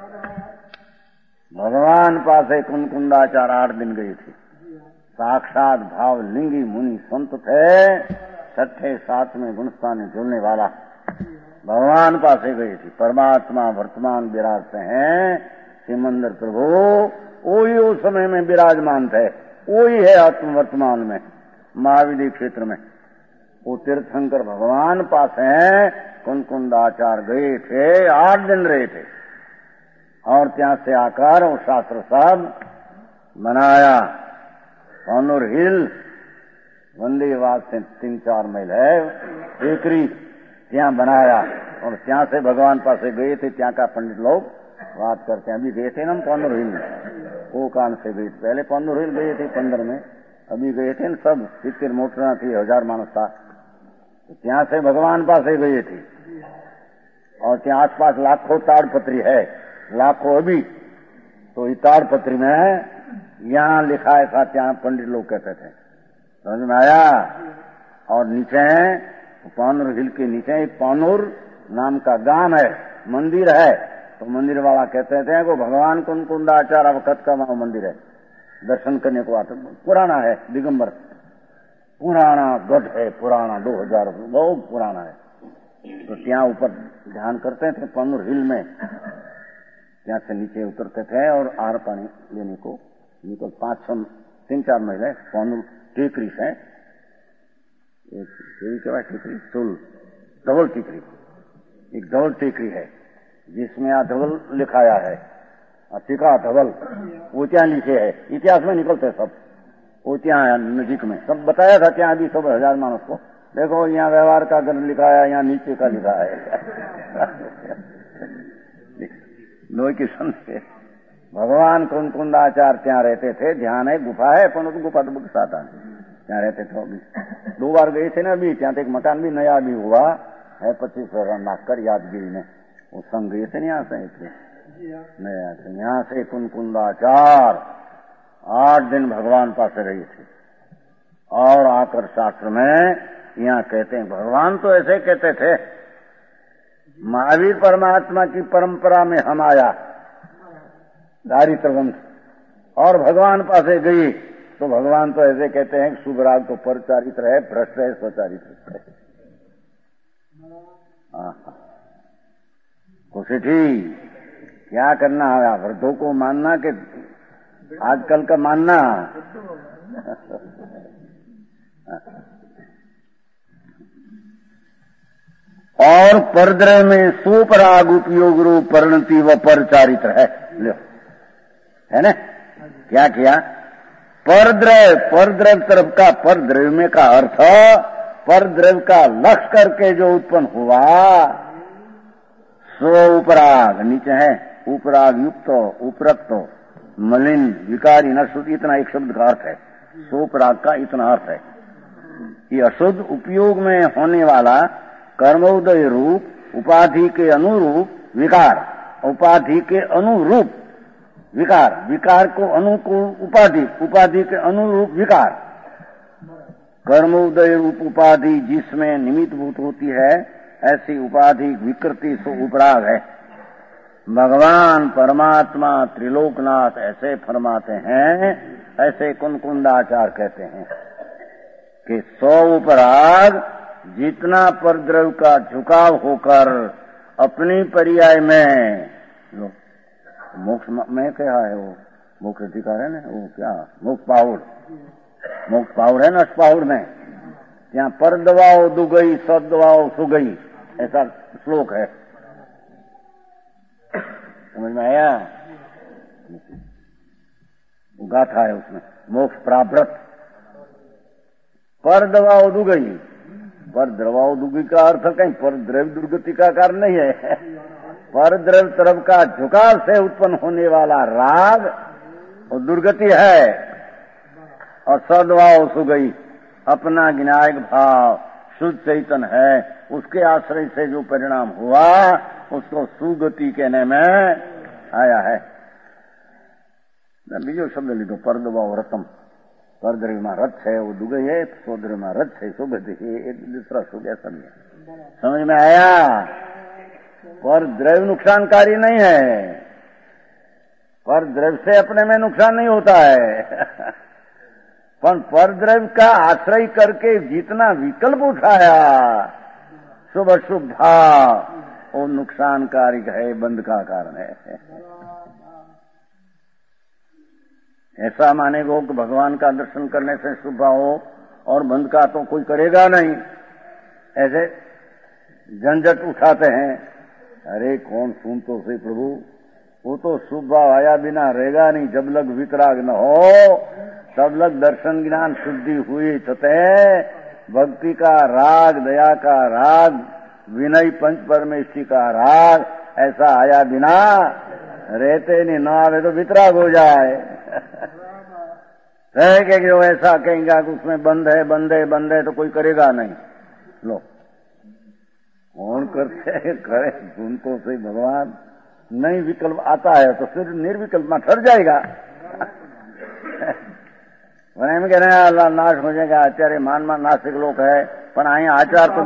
भगवान पास कुंकुंदाचार आठ दिन गई थी। साक्षात भाव लिंगी मुनि संत थे, छठे सातवें गुणस्थान झूलने वाला भगवान पास गई थी। परमात्मा वर्तमान विराजते हैं, सिमंदर प्रभु वही उस समय में विराजमान थे, वही है आत्म वर्तमान में महाविधि क्षेत्र में। वो तीर्थंकर भगवान पास हैं, कुंकुंदाचार गए थे, आठ दिन रहे थे और ત્યાં से आकर वो शास्त्र साहब बनाया। कौनूर हिल वंदेवाद से तीन चार मील है टेकरी, ત્યાં बनाया और ત્યાં से भगवान पास गए थे। ત્યાં का पंडित लोग बात करते हैं। अभी गए थे ना हम कौनूर हिल में, वो कान से गए थे। पहले कौनूर हिल गए थे पंद्रह में, अभी गए थे न सब सितर मोटर थी, हजार मानस था। तो ત્યાં से भगवान पास गए थे और ત્યાં आसपास लाखों ताड़पत्री है, लाखों अभी। तो ये ताड़पत्री में यहाँ लिखा है था, ત્યાં पंडित लोग कहते थे। समझ में आया? और नीचे पानूर हिल के नीचे एक पानूर नाम का गांव है, मंदिर है। तो मंदिर वाला कहते थे कि भगवान कुंकुंदाचार अवखत का वहां मंदिर है, दर्शन करने को आता। पुराना है, दिगंबर पुराना गढ़ है, पुराना दो हजार बहुत पुराना है। तो ત્યાં ऊपर ध्यान करते थे पानूर हिल में, ત્યાં से नीचे उतरते थे और आर पानी लेने को निकल पांच छह तीन चार महीने पानूर टेकरी है, एक केवाय टेकरी तुल धवल टेकरी, एक धवल टेकरी है जिसमें आ धवल लिखाया है, टीका धवल वो ત્યાં नीचे है। इतिहास में निकलते सब, वो ત્યાં नजीक में सब बताया था। ત્યાં अभी सब हजार मानस को देखो यहाँ व्यवहार का ग्रंथ लिखा है, यहाँ नीचे का लिखा है। दो किस्म के भगवान कुंद कुंदाचार्य ત્યાં रहते थे, ध्यान है, गुफा है, पर गुफा तो बक्साता नहीं, ત્યાં रहते थे। दो बार गए थे ना अभी, ત્યાં एक मकान भी नया भी हुआ है, पच्चीस हजार नाकर यादगिरी में, वो संग गए थे यहाँ से थे नया थे, यहाँ से कुंद कुंदाचार्य आठ दिन भगवान पास रहे थे, और आकर शास्त्र में यहाँ कहते हैं, भगवान तो ऐसे कहते थे, महावीर परमात्मा की परंपरा में हम आया दारित्रवंश, और भगवान पासे गई तो भगवान तो ऐसे कहते हैं शुभ राग तो पर चारित्र है, भ्रष्ट है, स्वचारित्र है। कुछ ठीक क्या करना है, वृद्धों को मानना कि आजकल का मानना। और परद्रय में सुपराग उपयोग रूप परिणति व परचारित्र है, लो है ना, क्या किया, परद्रव, परद्रव तरफ का परद्रव्य में का अर्थ, परद्रव्य का लक्ष्य करके जो उत्पन्न हुआ सो उपराग, नीचे है उपराग युक्त उपरक्त मलिन विकारी नशुद्ध, इतना एक शब्द का अर्थ है, सोपराग का इतना अर्थ है। ये अशुद्ध उपयोग में होने वाला कर्मोदय रूप उपाधि के अनुरूप विकार, उपाधि के अनुरूप विकार, विकार को अनुकूल उपाधि, उपाधि के अनुरूप विकार, कर्मोदय रूप उपाधि जिसमें निमित्त भूत होती है, ऐसी उपाधि विकृति सो उपराग है। भगवान परमात्मा त्रिलोकनाथ ऐसे फरमाते हैं, ऐसे कुंदकुंदाचार्य कहते हैं कि सौ उपराग जितना परद्रव्य का झुकाव होकर अपनी पर्याय में, मोक्ष में क्या है वो, मोक्ष अधिकार है ना, वो क्या मोक्ष पाहुड़, मोक्ष पाहुड़ है ना, पाहुड़ में यहाँ पर दवाओ दुगई सद दवाओ सुगई, ऐसा श्लोक है, समझ में आया, गाथा है उसमें, मोक्ष प्राप्त पर दवाओ दुगई, पर द्रवाओ दुगी का अर्थ कहीं पर द्रव्य दुर्गति का कारण नहीं है, पर द्रव्य तरफ का झुकाव से उत्पन्न होने वाला राग और दुर्गति है, और सद्भाव सुगई अपना ज्ञायक भाव शुद्ध चैतन है, उसके आश्रय से जो परिणाम हुआ उसको सुगति कहने में आया है। बीजो शब्द लिखो, परद्रव रतम, परद्रव्य में रथ है वो दुगई है, सोद्रव्य में रथ है सुगति है, एक दूसरा सुग है, समझ समझ में आया। पर द्रव्य नुकसानकारी नहीं है, पर द्रव्य से अपने में नुकसान नहीं होता है, पर पर द्रव्य का आश्रय करके जितना विकल्प उठाया शुभ अशुभ भाव, वो नुकसानकारी है, बंध का कारण है। ऐसा मानेगो कि भगवान का दर्शन करने से शुभ हो और बंध का तो कोई करेगा नहीं, ऐसे झंझट उठाते हैं। अरे कौन सुन तो सही प्रभु, वो तो शुभ भाव आया बिना रहेगा नहीं, जब लग वितराग न हो तब लग दर्शन ज्ञान शुद्धि हुई छते भक्ति का राग, दया का राग, विनय पंच परमेष्टि का राग ऐसा आया बिना रहते नहीं, ना आवे तो वितराग हो जाए। कहेंगे कि वो ऐसा कहेंगे कि उसमें बंद है बंद है बंद है तो कोई करेगा नहीं, लो कौन करते करे, सुन तो सही भगवान, नहीं विकल्प आता है तो फिर निर्विकल्प में ठहर जाएगा। एम कह रहे हैं अल्लाह नाश हो जाएगा, आचार्य मान मान नास्तिक लोग है, पर आई आचार तो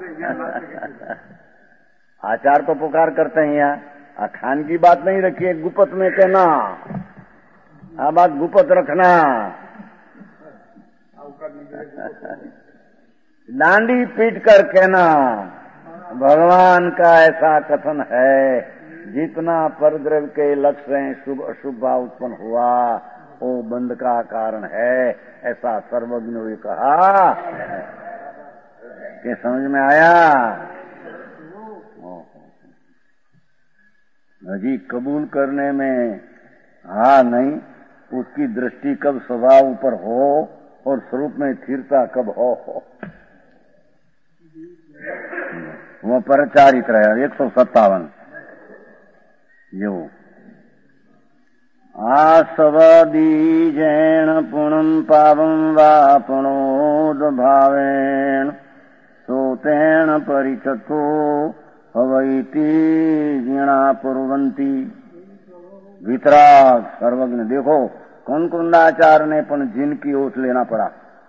आचार तो पुकार करते हैं यहाँ, खान की बात नहीं रखिए, गुपत में कहना, आ बात गुपत रखना, डांडी पीट कर कहना। भगवान का ऐसा कथन है, जितना परद्रव्य के लक्ष्य हैं शुभ अशुभ भाव उत्पन्न हुआ वो बंध का कारण है, ऐसा सर्वज्ञों ने कहा। कि समझ में आया? जी कबूल करने में हाँ नहीं, उसकी दृष्टि कब स्वभाव ऊपर हो और स्वरूप में स्थिरता कब हो, वो परचारित्र है। एक सौ सत्तावन यो आसवदीजेण पुणं पावं वा पुणोद्भावेन सोतेन परिचतो हवैति जीणा पुरवंती। वितराग सर्वज्ञ। देखो कौन कुंदाचार्य ने पण जिन की ओट लेना पड़ा।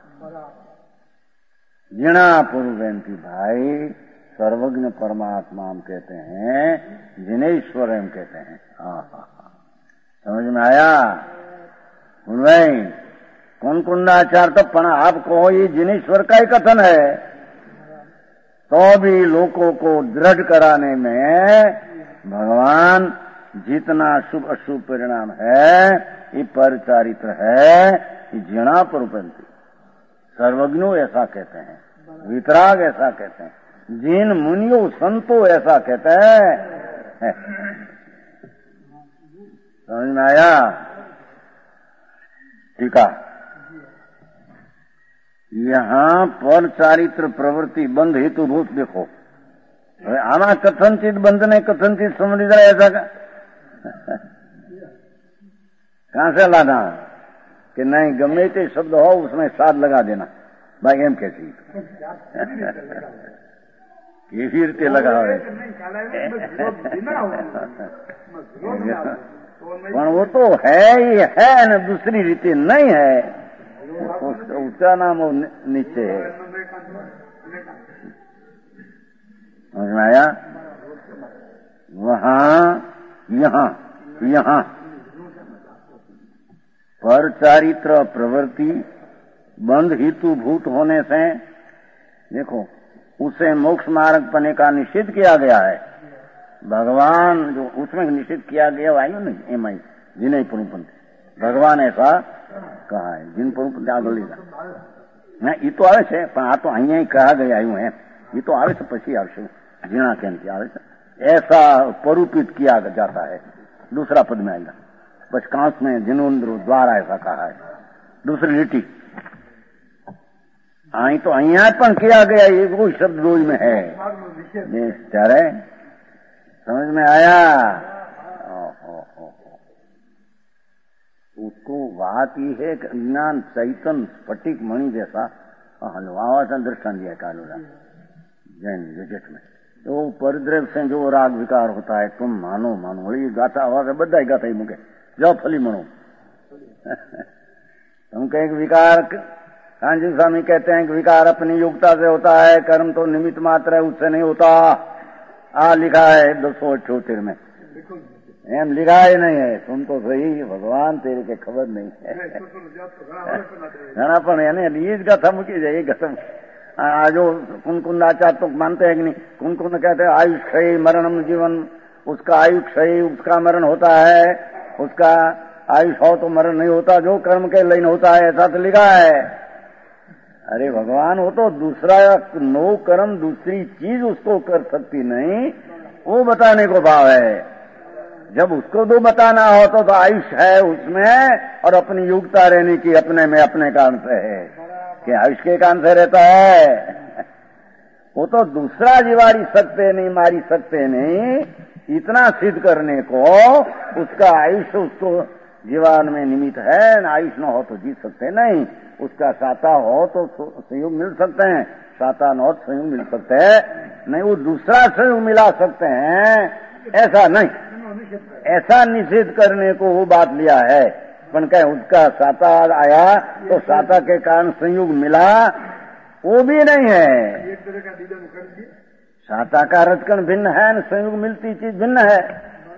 जीणा पुरवंती भाई सर्वज्ञ परमात्मा हम कहते हैं, जिनेश्वर हम कहते हैं। हाँ हाँ हाँ, समझ में आया? भाई कौन कुंदाचार तो पण आप कहो ये जिनेश्वर का ही कथन है, तो भी लोगों को दृढ़ कराने में भगवान जितना शुभ अशुभ परिणाम है, ये परचारित्र है, ये जीणा पुरवंती। सर्वज्ञो ऐसा कहते हैं, वितराग ऐसा कहते हैं, जिन मुनियों संतो ऐसा कहते हैं। समझ में आया? ठीक है। यहाँ पर चारित्र प्रवृत्ति बंध हेतुभूत देखो। आमा कथनचित बंध ने कथनचित समझ जाए ऐसा का? कहां से लाना कि नहीं गमे ते शब्द हो उसमें साध लगा देना भाई एम कैसी केसी रीते लगा पण वो तो है ही है न, दूसरी रीते नहीं है। उसका नाम वो नीचे है। समझ में आया? वहां यहाँ यहाँ पर चारित्र प्रवृत्ति बंध हेतु भूत होने से देखो उसे मोक्ष मार्ग पने का निषेध किया गया है। भगवान जो उसमें निषेध किया गया आयु नहीं एम आई जिन्हें पुरुपंथी भगवान ऐसा कहा है। जिन पुरुपंथी आगे लेगा ये तो आवे छे पण आ तो अहिया ही कहा गया आयु है। ये तो आवे छे पछी आवशे जीणा केम की आवे छे ऐसा परूपित किया जाता है। दूसरा पद में आएगा बस कांस में जिनोन्द्र द्वारा ऐसा कहा है। दूसरी रीति आई तो अहिया पण किया गया ये वो शब्द रोज में है। त्यारे समझ में आया? ओ, ओ, ओ, ओ। उसको बात ही है कि ज्ञान चैतन स्फटिक मणि जैसा हलवावाचा दृष्टांत दिया कालूरा जैन विजट में। तो परिद्रव से जो राग विकार होता है तुम मानो मानो ये गाथा आवाज बदा ही गाथा ही मुके जाओ फली मनो। तुम कहें विकार कांजी स्वामी कहते हैं कि विकार अपनी योग्यता से होता है, कर्म तो निमित्त मात्र है उससे नहीं होता। आ लिखा है दो सौ अठोतर में एम लिखा ही नहीं है। तुम तो सही भगवान तेरे के खबर नहीं है घना पण यानी ये गाथा मुकी जाए गतम जो कुंकुंदाचार तो मानते हैं कि नहीं। कुंकुंद कहते हैं आयुष क्षय मरणम जीवन, उसका आयुष क्षय उसका मरण होता है, उसका आयुष हो तो मरण नहीं होता, जो कर्म के लाइन होता है ऐसा तो लिखा है। अरे भगवान हो तो दूसरा नो कर्म दूसरी चीज उसको कर सकती नहीं, वो बताने को भाव है। जब उसको दो बताना हो तो, तो आयुष है उसमें और अपनी योग्यता रहने की अपने में अपने कारण से है कि आयुष के कारण से रहता है। वो तो दूसरा जीवारी सकते नहीं मारी सकते नहीं, इतना सिद्ध करने को उसका आयुष उसको जीवन में निमित्त है। न आयुष न हो तो जीत सकते नहीं, उसका साता हो तो संयोग मिल सकते हैं, साता न हो तो संयोग मिल सकते हैं नहीं, वो दूसरा संयोग मिला सकते हैं ऐसा नहीं। ऐसा निषेध करने को वो बात लिया है। पण कहे उसका साता आया तो साता के कारण संयोग मिला, वो भी नहीं है। साता का रचकण भिन्न है न संयोग मिलती चीज भिन्न है।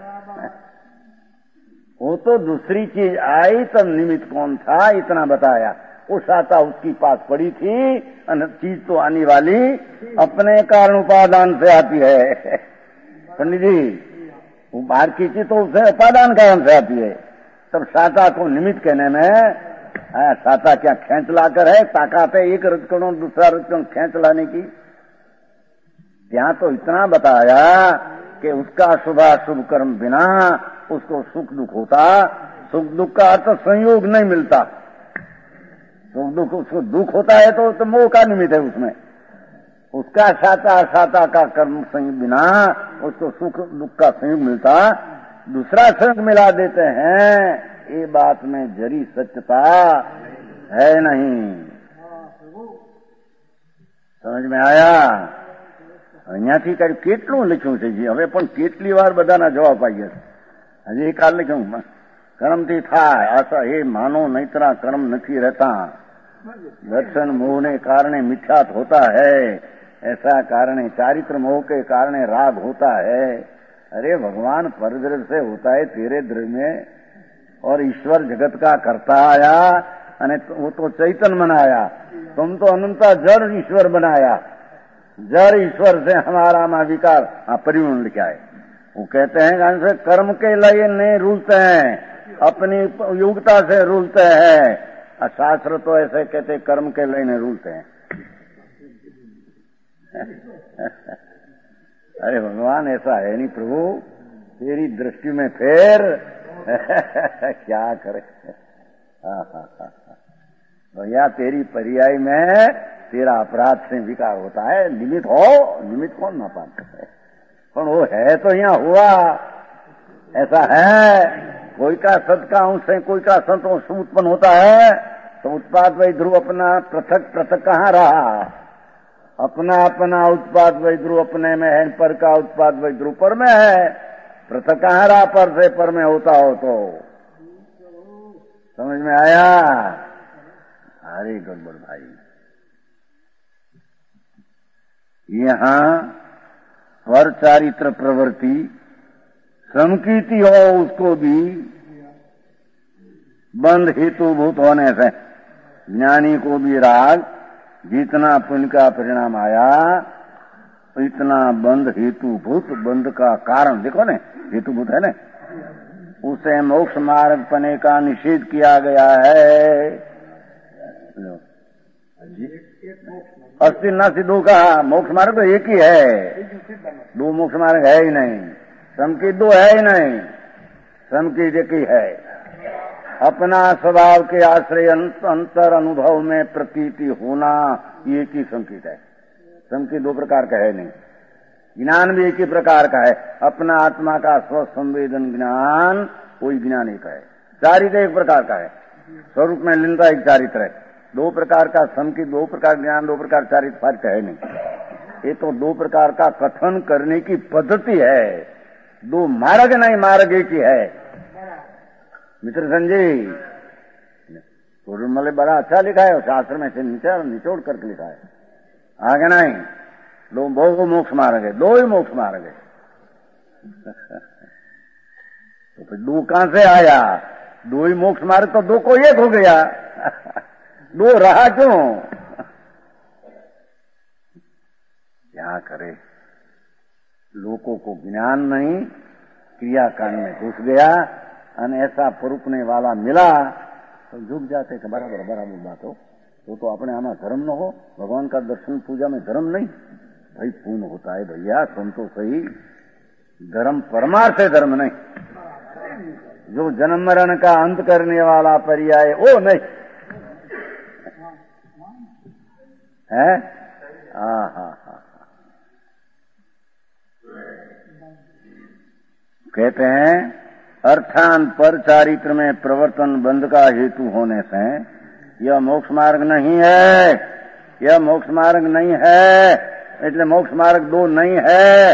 वो तो दूसरी चीज आई तब निमित्त कौन था इतना बताया। वो साता उसकी पास पड़ी थी, चीज तो आने वाली अपने कारण उपादान से आती है। पंडित जी वो बाहर की चीज तो उसे उपादान कारण से आती है। तब साता को निमित्त कहने में आ, साता क्या खेच लाकर है, ताकत है एक रचकणों दूसरा रचकण खेच लाने की। यहाँ तो इतना बताया कि उसका शुभाशुभ कर्म बिना उसको सुख दुख होता। सुख दुख का अर्थ संयोग नहीं मिलता। सुख दुख उसको दुख होता है तो, तो मोह का निमित्त है उसमें। उसका साता साता का कर्म संयोग बिना उसको सुख दुख का संयोग मिलता, दूसरा संयोग मिला देते हैं। ये बात में जरी सत्यता है नहीं। समझ में आया? અહીંયાથી કઈ કેટલું લખ્યું છે જી, હવે પણ કેટલી વાર બધાના જવાબ આવીએ છે. હજી એક વાર લખ્યું, કર્મથી થાય આશા હે માનો નૈતરા કર્મ નથી રહેતા, दर्शन मोह ने कारण मिथ्यात होता है, ऐसा कारण चारित्र मोह के कारण राग होता है। अरे भगवान परद्रव्य से होता है तेरे द्रव्य में, और ईश्वर जगत का करता आया, अने वो तो चैतन्य बनाया, तुम तो अनंता जड़ ईश्वर बनाया। जड़ ईश्वर से हमारा में विकार परिवर्ण लिखा है। वो कहते हैं से कर्म के लिए नहीं रूलते हैं, अपनी योग्यता से रूलते हैं। शास्त्र तो ऐसे कहते कर्म के लिए नहीं रूलते हैं। अरे भगवान ऐसा है नहीं प्रभु, तेरी दृष्टि में फिर क्या करे। भैया तेरी पर्याय में तेरा अपराध से विकार होता है। निमित्त हो, निमित्त कौन ना पाता है, पर वो है तो यहाँ हुआ। ऐसा है, कोई का सत का अंश है, कोई का संतोष उत्पन्न होता है, तो उत्पाद वही ध्रुव अपना पृथक पृथक कहाँ रहा। अपना अपना उत्पाद वही ध्रुव अपने में है, पर का उत्पाद वही ध्रुव पर में है। पृथक कहाँ रहा, पर से पर में होता हो तो। समझ में आया? अरे गड़बड़ भाई, यहाँ पर चारित्र प्रवृत्ति समकीर्ति हो, उसको भी बंध हेतुभूत होने से ज्ञानी को भी राग, जितना पुण्य का परिणाम आया इतना बंध हेतुभूत, बंध का कारण देखो ने, हेतुभूत है ना, उसे मोक्ष मार्ग पने का निषेध किया गया है। अस्ति नास्ति दो का मोक्ष मार्ग तो एक ही है, दो मोक्ष मार्ग है ही नहीं। समकीत दो है ही नहीं, समकीत एक ही है। अपना स्वभाव के आश्रय अंतर अनुभव में प्रतीति होना ये एक ही संकेत है। संकेत दो प्रकार का है नहीं, ज्ञान भी एक ही प्रकार का है। अपना आत्मा का स्व संवेदन ज्ञान कोई ज्ञान एक है। चारित्र एक प्रकार का है, स्वरूप में लीनता एक चारित्र है। दो प्रकार का संकेत, दो प्रकार ज्ञान, दो प्रकार चारित्र फर्क है नहीं। ये तो दो प्रकार का कथन करने की पद्धति है, दो मार्ग नहीं, मार्ग एक ही है। मित्र संजय मले बड़ा अच्छा लिखा है, शास्त्र में से निचोड़ निचोड़ करके लिखा है। आगे नहीं, दो बहु मोक्ष मार्ग है, दो ही मोक्ष मार्ग है। तो फिर दो कहां से आया? दो ही मोक्ष मार्ग तो दो को एक हो गया, दो रहा क्यों? क्या करे, लोगों को ज्ञान नहीं, क्रियाकांड में घुस गया, અને ऐसा परूपने वाला मिला तो झुक जाते कि बराबर बराबर बात हो। तो तो अपने आमा धर्म न हो, भगवान का दर्शन पूजा में धर्म नहीं भाई, पूर्ण होता है भैया, सुन तो सही। धर्म परमार्थ है, धर्म नहीं। जो जन्म मरण का अंत करने वाला पर्याय वो नहीं है। हा हा हा कहते हैं अर्थान पर चारित्र में प्रवर्तन बंध का हेतु होने से यह मोक्ष मार्ग नहीं है, यह मोक्ष मार्ग नहीं है, इसलिए मोक्ष मार्ग दो नहीं है।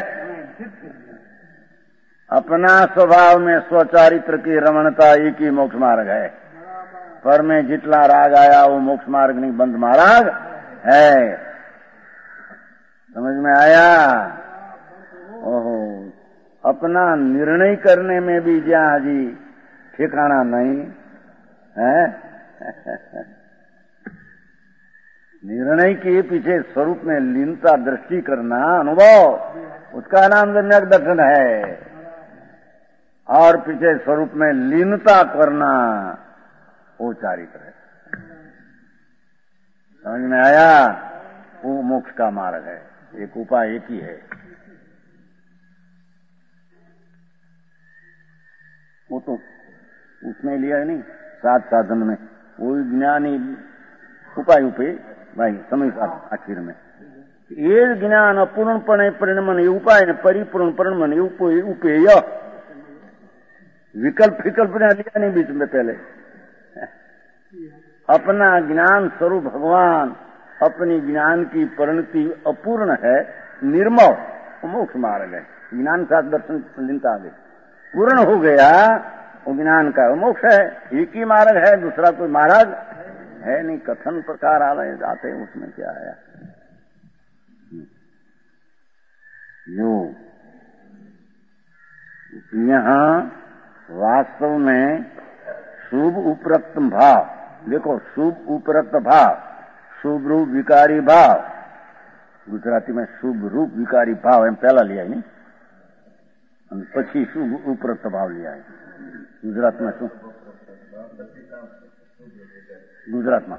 अपना स्वभाव में स्वचारित्र की रमणता एक ही मोक्ष मार्ग है। पर में जितला राग आया वो मोक्ष मार्ग नहीं, बंध मार्ग है। समझ में आया? ओहो, अपना निर्णय करने में भी जहाँ जी ठिकाना नहीं है। निर्णय के पीछे स्वरूप में लीनता दृष्टि करना अनुभव, उसका नाम सम्यक दर्शन है। और पीछे स्वरूप में लीनता करना वो चारित्र है। समझ में आया? वो मोक्ष का मार्ग है, एक उपाय एक ही है। वो तो उसमें लिया है नहीं, सात साधन में वो ज्ञानी उपाय पे भाई समय आखिर में એ જ જ્ઞાન અપૂર્ણપણે પરિણમન ઉપાય ને પરિપૂર્ણ પરિણમન ઉપેય विकल्प विकल्प ने लिया नहीं बीच में पहले अपना ज्ञान स्वरूप भगवान अपनी ज्ञान की परिणति अपूर्ण है, निर्मल मोक्ष मार्ग है। ज्ञान साथ दर्शन चिंता गई पूर्ण हो गया वो ज्ञान का वो मोक्ष है। एक ही मार्ग है, दूसरा कोई मार्ग है नहीं। कथन प्रकार आ रहे जाते हैं उसमें क्या है जो यहाँ वास्तव में शुभ उपरक्त भाव, देखो शुभ उपरक्त भाव, शुभ रूप विकारी भाव, गुजराती में शुभ रूप विकारी भाव एम पहला लिया नहीं, પછી શુભ ઉપરક્ત ભાવ लिया है। ગુજરાતમાં શું ગુજરાતમાં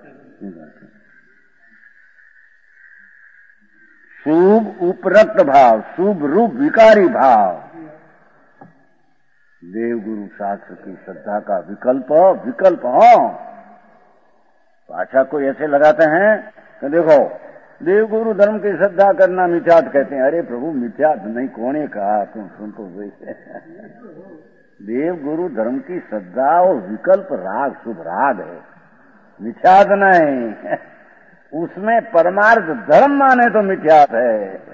शुभ उपरक्त भाव, शुभ रूप विकारी भाव, देव गुरु शास्त्र की श्रद्धा का विकल्प विकल्प हो। पाछा कोई ऐसे लगाते हैं कि देखो देव गुरु धर्म की श्रद्धा करना मिथ्यात कहते हैं। अरे प्रभु मिथ्यात नहीं, कौन कहा, तुम सुन तो वैसे देव गुरु धर्म की श्रद्धा और विकल्प राग शुभ राग है, मिथ्यात नहीं। उसमें परमार्थ धर्म माने तो मिथ्यात है।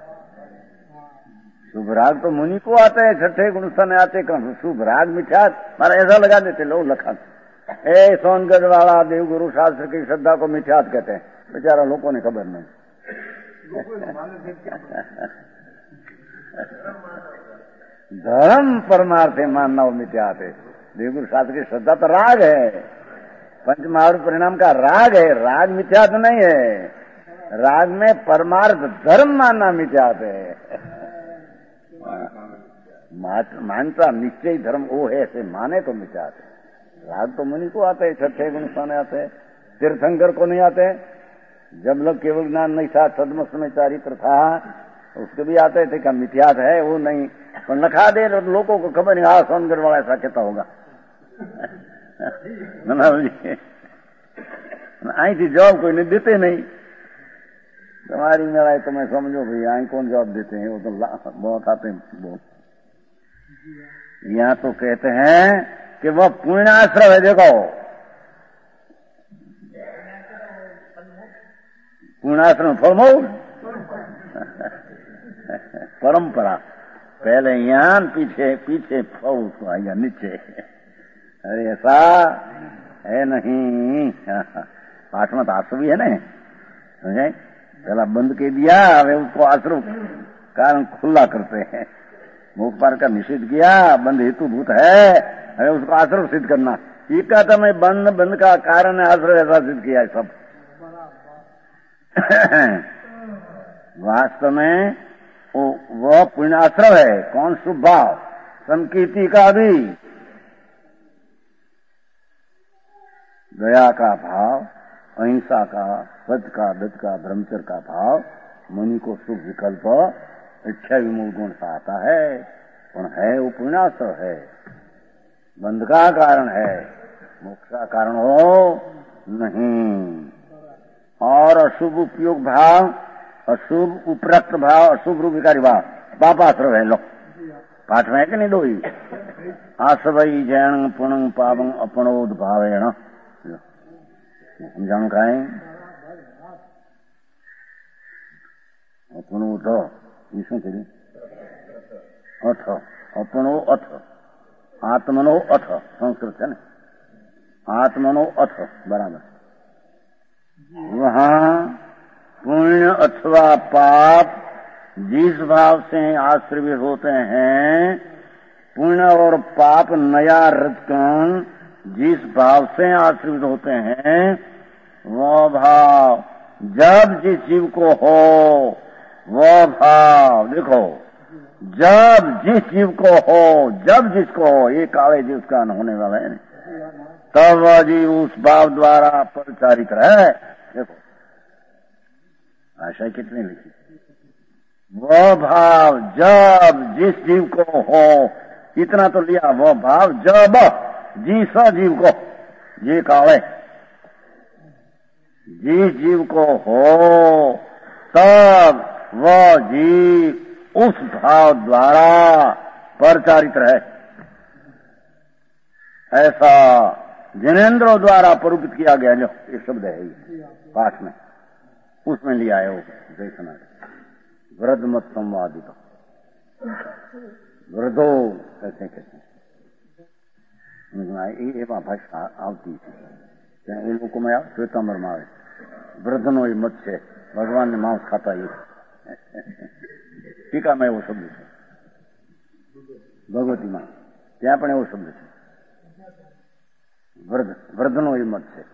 शुभ राग तो मुनि को आते हैं, छठे गुण स्थान आते कौन, शुभ राग मिथ्यात मारा ऐसा लगा देते लोग लखन। ए सोनगढ़ वाला देव गुरु शास्त्र की श्रद्धा को मिथ्यात कहते हैं, बेचारा लोगों ने खबर नहीं। धर्म परमार्थ मानना वो मिथ्यात है। देव गुरु शास्त्र की श्रद्धा तो राग है, पंच महावीर परिणाम का राग है, राग मिथ्यात नहीं है। राग में परमार्थ धर्म मानना मिथ्यात है। मानता निश्चय धर्म वो है ऐसे माने तो मिथ्यात है। राग तो मुनि को आते हैं, छठे गुण स्थान आते हैं, तीर्थंकर को नहीं आते। जब लोग केवल ज्ञान नहीं था, सदमस्त में चारित्र था, उसके भी आते थे क्या मिथ्यात है वो नहीं, पर नखा दे लोगों को खबर नहीं। हाँ सोनगढ़ वाला ऐसा कहता होगा અહીંથી જવાબ કોઈને દેते नहीं। तुम्हारी मेरा तो मैं समझो भाई आई कौन जवाब देते हैं, वो तो बहुत आते हैं बहुत। यहाँ तो कहते हैं कि वह पुण्याश्रय है। देखो पुण्याश्रम फलमोक्ष परंपरा, पहले यहाँ पीछे पीछे फल उसको आएगा नीचे। अरे ऐसा है नहीं। पाठ में तो आश्रम भी है ना, समझे, पहला बंद के दिया, वे उसको आश्रम कारण खुला करते हैं। मोक्ष मार्ग का निषेध किया, बंद हेतुभूत है, अरे उसको आश्रम सिद्ध करना। ये कहता मैं बंद बंद का कारण है, आश्रम ऐसा सिद्ध किया है सब। वास्तव में वो वह पुण्याश्रम है। कौन शुभ भाव, संकीर्ति का भी, दया का भाव, अहिंसा का, सत्य का, दत्त का, ब्रह्मचर्य का भाव मुनि को शुभ विकल्प इच्छा विमूल गुण सा आता है, पर है वो पुण्याश्रय है, बंध का कारण है, मोक्ष का कारण हो नहीं। और अशुभ उपयोग भाव, अशुभ उपरक्त भाव, अशुभ रूप विकारी भाव पापाश्रय है। लो पाठ में है कि नहीं दो ही, आसवई जैन पुणंग पावंग अपनोद भावेण, समझाणु का है अपनो तो શું કર્યું અથ अपनो अथ आत्मनो अथ संस्कृत है ना, आत्मनो अथ बराबर। वहां पुण्य अथवा पाप जिस भाव से आश्रित होते हैं, पुण्य और पाप नया रजकण जिस भाव से आश्रित होते हैं, वह भाव जब जिस जीव को हो, वह भाव देखो जब जिस जीव को हो, जब जिसको हो, ये काले जीव का होने वाला है, तब वह जीव उस भाव द्वारा परिचारित है। देखो आशा कितनी लिखी, वह भाव जब जिस जीव को हो, इतना तो लिया, वह भाव जब जिस जीव को, ये काले जिस जीव को हो, तब वह जीव उस भाव द्वारा परचारित रहे। ऐसा जिनेन्द्रों द्वारा परूपित किया गया। जो ये शब्द है ये पाठ में, उसमें लिया है वो देखना। वृद्ध मत संवादित, वृद्धो कैसे कहते हैं, ये भाषा આવતી છે એ લોકોમાં શ્વેતાંબરમાં આવે। વૃદ્ધનો એ મત છે, ભગવાનને માંસ ખાતા એ ટીકામાં એવો શબ્દ છે, ભગવતીમાં ત્યાં પણ એવો શબ્દ છે। वृद्ध वृद्धनो ये मत से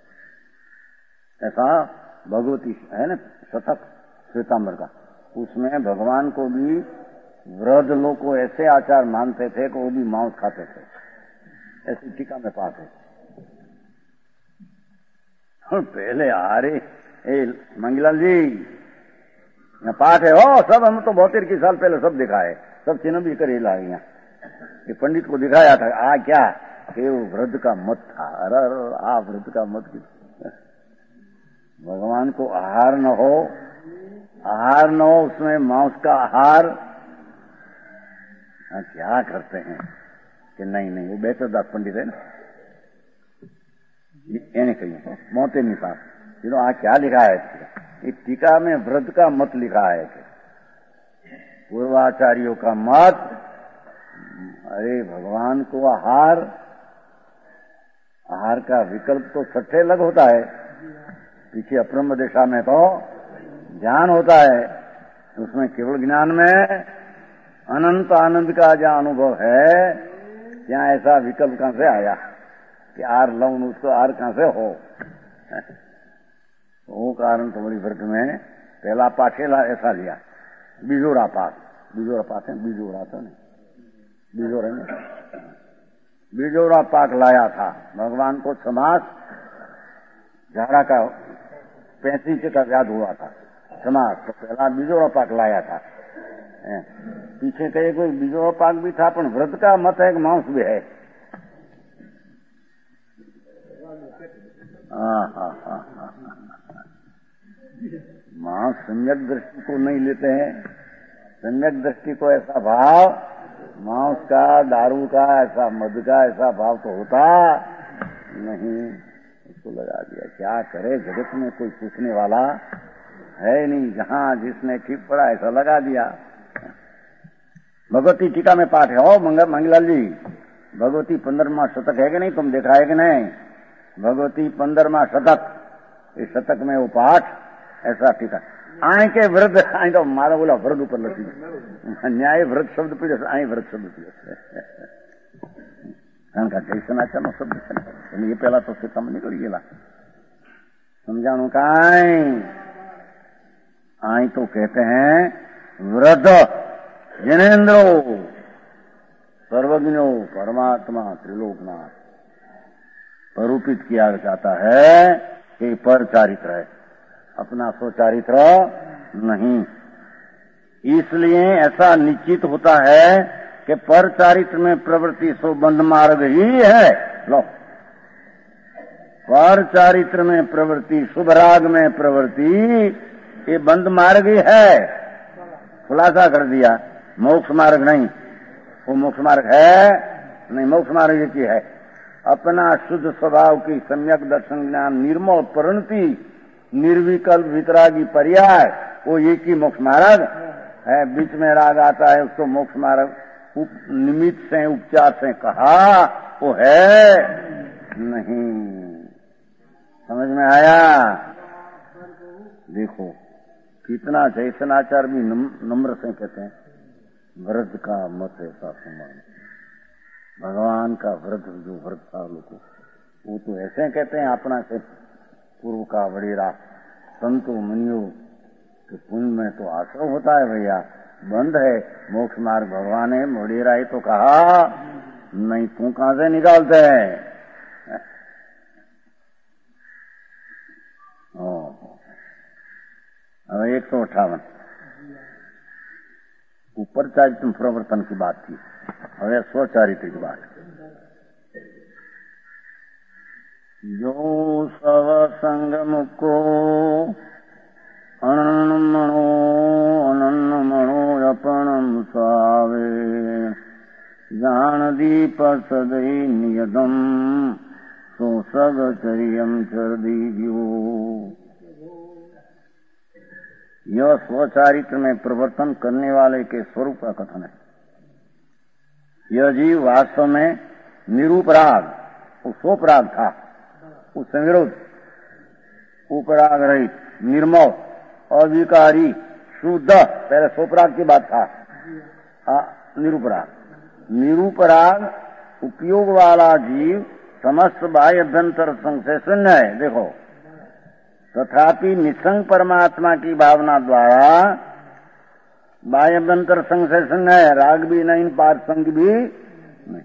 ऐसा भगवती है ना शतक श्वेतांबर का, उसमें भगवान को भी वृद्ध लोग को ऐसे आचार मानते थे कि वो भी मांस खाते थे। ऐसी टीका में पाठ है। पहले आ रहे ए मंगलाल जी यहाँ पाठ है, हो सब हम तो बहुत इक्कीस साल पहले सब दिखा है, सब चिन्ह भी करे ला यहाँ। ये पंडित को दिखाया था आ क्या कि वो वृद्ध का मत था। अरे आ वृद्ध का मत भगवान को आहार न हो, आहार न हो उसमें मांस का आहार। हाँ क्या करते हैं कि नहीं नहीं वो बेचरदास पंडित है ना, ये नहीं कही मोते नहीं पास जो आ क्या लिखा है इस टीका में वृद्ध का मत लिखा है कि पूर्वाचार्यों का मत। अरे भगवान को आहार, आहार का विकल्प तो छठे अलग होता है, पीछे अप्रम दिशा में तो ज्ञान होता है, उसमें केवल ज्ञान में अनंत आनंद का जो अनुभव है, क्या ऐसा विकल्प कहां से आया कि आर लवन उसको आर कहां से हो। वो कारण तुम्हारी व्रत में पहला पाठेला ऐसा लिया, बीजोरा पाठ, बीजोरा पाठ है, बीजोरा तो नहीं, बीजोरा नहीं, बीजोरा पाक लाया था। भगवान को समास झाड़ा का पैंतीस का याद हुआ था समास, तो पहला बीजोरा पाक लाया था। पीछे कहे कोई बीजोरा पाक भी था, पर व्रत का मत है कि मांस भी है। हाँ हाँ हाँ हाँ मांस सम्यक दृष्टि को नहीं लेते हैं। सम्यक दृष्टि को ऐसा भाव मांस का, दारू का, ऐसा मद का ऐसा भाव तो होता नहीं, उसको लगा दिया। क्या करे, जगत में कोई पूछने वाला है नहीं, जहां जिसने ठीक पड़ा ऐसा लगा दिया। भगवती टीका में पाठ है, हो मंगलाल जी, भगवती पंद्रहवां शतक है कि नहीं, तुम देखा है कि नहीं? भगवती पंद्रहवां शतक, इस शतक में वो पाठ ऐसा टीका। आय के वृद्ध, आय तो मारा बोला वृद्ध ऊपर लगी, न्याय व्रत शब्द पीड़े, आय व्रत शब्द पीड़े का जैसनाचार नो शब्द है। ये पहला तो सितम निकल गया, समझाणु काय आय तो कहते हैं वृद्ध जिनेन्द्रो सर्वज्ञो परमात्मा त्रिलोकनाथ परूपित किया जाता है कि पर चारित्र है, अपना स्वचारित्र नहीं। इसलिए ऐसा निश्चित होता है कि पर चारित्र में प्रवृत्ति सो बंध मार्ग ही है। लो, पर चारित्र में प्रवृत्ति, शुभ राग में प्रवृत्ति, ये बंध मार्ग ही है। खुलासा कर दिया, मोक्ष मार्ग नहीं। वो मोक्ष मार्ग है नहीं, मोक्ष मार्ग एक ही है। अपना शुद्ध स्वभाव की सम्यक दर्शन ज्ञान निर्मल परिणति निर्विकल्प वितरागी पर्याय, वो एक ही मोक्ष मार्ग है। बीच में राग आता है, उसको मोक्ष मार्ग उप, निमित्त से उपचार से कहा, वो है नहीं। समझ में आया? देखो कितना जैसनाचार भी नम्र से कहते हैं व्रत का मत ऐसा समान। भगवान का व्रत जो व्रत था लोग, वो तो ऐसे कहते हैं अपना से पूर्व का वडेरा संतो मुनियो के पुण्य में तो आश्रय होता है भैया, बंद है मोक्ष मार्ग। भगवान है वडेरा ही तो कहा, नहीं तू कहां से निकालते हैं? अब एक सौ अट्ठावन ऊपर चारित्र प्रवर्तन की बात थी, હવે स्वचारित्र की बात। जो सव संग मुको अनन्मणो अनन्मणो अपनम स्वावे जान दीप सदै नियतम सो सब चरियम चर दीजियो। यह स्वचारित्र में प्रवर्तन करने वाले के स्वरूप का कथन है। यह जीव वास्तव में निरूपराग, वो स्वपराग था, उससे विरुद्ध उपराग रहित, निर्मल, अविकारी, शुद्ध, पहले स्वपराग की बात था, निरूपराग। निरूपराग उपयोग वाला जीव समस्त बाह्य अभ्यंतर संग से शून्य है। देखो, तथापि निसंग परमात्मा की भावना द्वारा बाह्य अभ्यंतर संग से शून्य है। राग भी नहीं, पारसंग भी नहीं,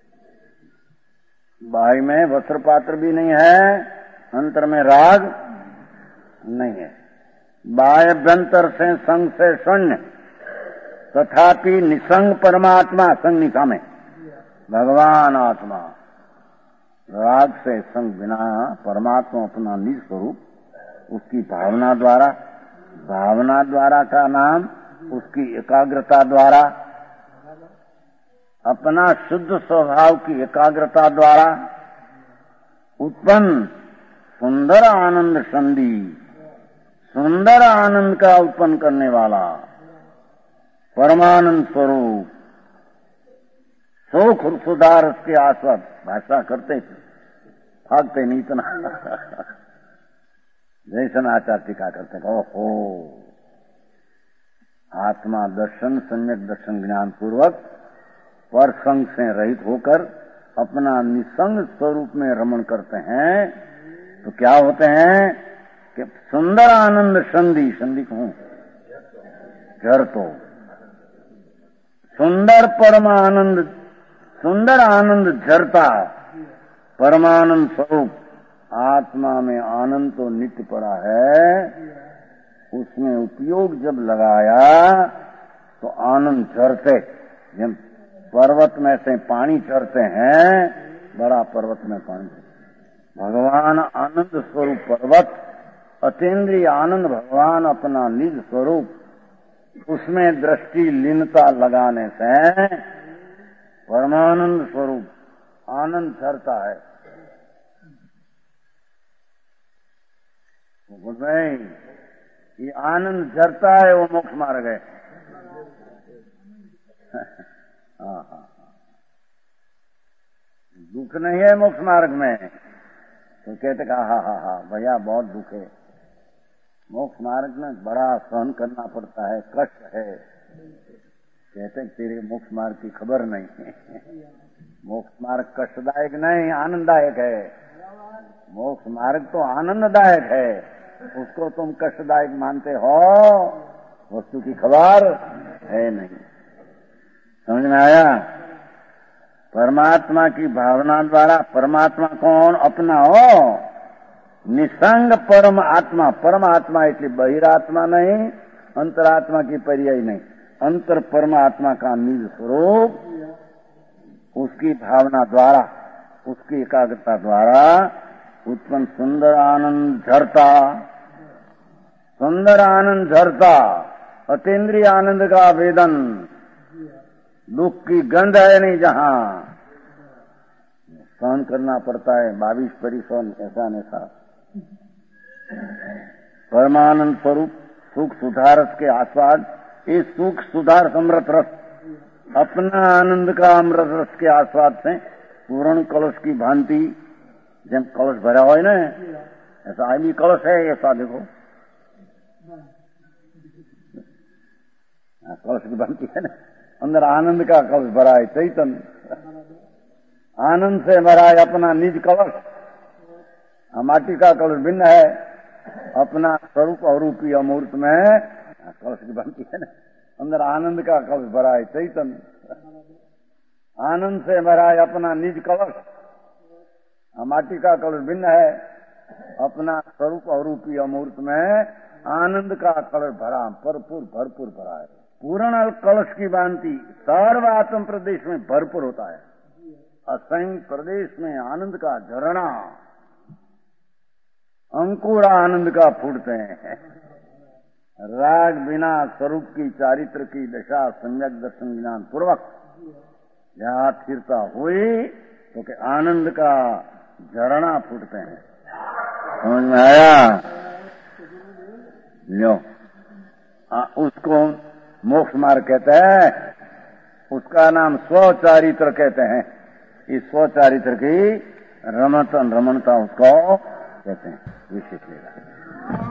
बाह्य में वस्त्र पात्र भी नहीं है, अंतर में राग नहीं है। बाह्य अभ्यंतर से संग से शून्य, तथापि निसंग परमात्मा, संग निशा में भगवान आत्मा, राग से संग बिना परमात्मा अपना निज स्वरूप उसकी भावना द्वारा, भावना द्वारा का नाम उसकी एकाग्रता द्वारा, अपना शुद्ध स्वभाव की एकाग्रता द्वारा उत्पन्न सुंदर आनंद संधि, सुंदर आनंद का उत्पन्न करने वाला परमानंद स्वरूप, सुख सुधार के आस्वाद। भाषा करते थे, भागते नहीं इतना जैसन आचार टीका करते, ओहो, आत्मा दर्शन, सम्यक दर्शन ज्ञान पूर्वक पर संग से रहित होकर अपना निसंग स्वरूप में रमण करते हैं तो क्या होते हैं कि सुंदर आनंद संधि, संधि कहूं जर तो सुंदर परमानंद, सुंदर आनंद झरता परमानंद स्वरूप। आत्मा में आनंद तो नित्य पड़ा है, उसमें उपयोग जब लगाया तो आनंद झरते, जब पर्वत में से पानी झरते हैं, बड़ा पर्वत में पानी, भगवान आनंद स्वरूप पर्वत, अतीन्द्रिय आनंद भगवान अपना निज स्वरूप, उसमें दृष्टि लीनता लगाने से परमानंद स्वरूप आनंद झरता है। नहीं, ये आनंद झरता है, वो मोक्ष मार्ग है। हाँ हाँ, दुख नहीं है मोक्ष मार्ग में तो कहते कहा हा हा हा भैया बहुत दुख है। मोक्ष मार्ग में बड़ा सहन करना पड़ता है, कष्ट है। कहते तेरे मोक्ष मार्ग की खबर नहीं है। मोक्ष मार्ग कष्टदायक नहीं, आनंददायक है। मोक्ष मार्ग तो आनंददायक है, उसको तुम कष्टदायक मानते हो, वस्तु की खबर है नहीं। समझ में आया? परमात्मा की भावना द्वारा, परमात्मा कौन? अपना हो, निसंग परम आत्मा। परमात्मा इसलिए बहिरात्मा नहीं, अंतरात्मा की पर्याय नहीं, अंतर परमात्मा का निज स्वरूप, उसकी भावना द्वारा, उसकी एकाग्रता द्वारा उत्पन्न सुंदर आनंद झरता, सुंदर आनंद झरता, अतीन्द्रिय आनंद का वेदन, दुख की गंध है नहीं जहां, सहन करना पड़ता है बाविश परिश्रम ऐसा ऐसा। परमानंद स्वरूप सुख सुधारस के आस्वाद, इस सुख सुधार समृत रस, अपना आनंद का अमृत रस के आस्वाद से पूर्ण कलश की भांति, जब कलश भरा हो ना, ऐसा आदमी कलश है, ऐसा देखो कलश की भांति है ना, अंदर आनंद का कलश भरा है, चैतन्य आनंद से भरा है अपना निज कलश। माटी का कलश भिन्न है, अपना स्वरूप अरूपी अमूर्त में कलश की भांति है ना, अंदर आनंद का कलश भरा है, चैतन्य आनंद से भरा है अपना निज कलश। माटी का कलश भिन्न है, अपना स्वरूप अरूपी अमूर्त में आनंद का कलश भरा, भरपूर भरपूर भरा है। पूर्ण कलश की भांति सर्व आत्म प्रदेश में भरपूर होता है, असंख्य प्रदेश में आनंद का झरना, अंकुर आनंद का फूटते हैं। राग बिना स्वरूप की चारित्र की दशा सम्यक दर्शन ज्ञान पूर्वक जहाँ स्थिरता हुई तो के आनंद का झरना फूटते हैं। समझ में आया? लो, आ, उसको मोक्ष मार्ग कहते हैं, उसका नाम स्वचारित्र कहते हैं। इस स्वचारित्र की रमतन रमणता उसको कहते हैं। विशेष लेगा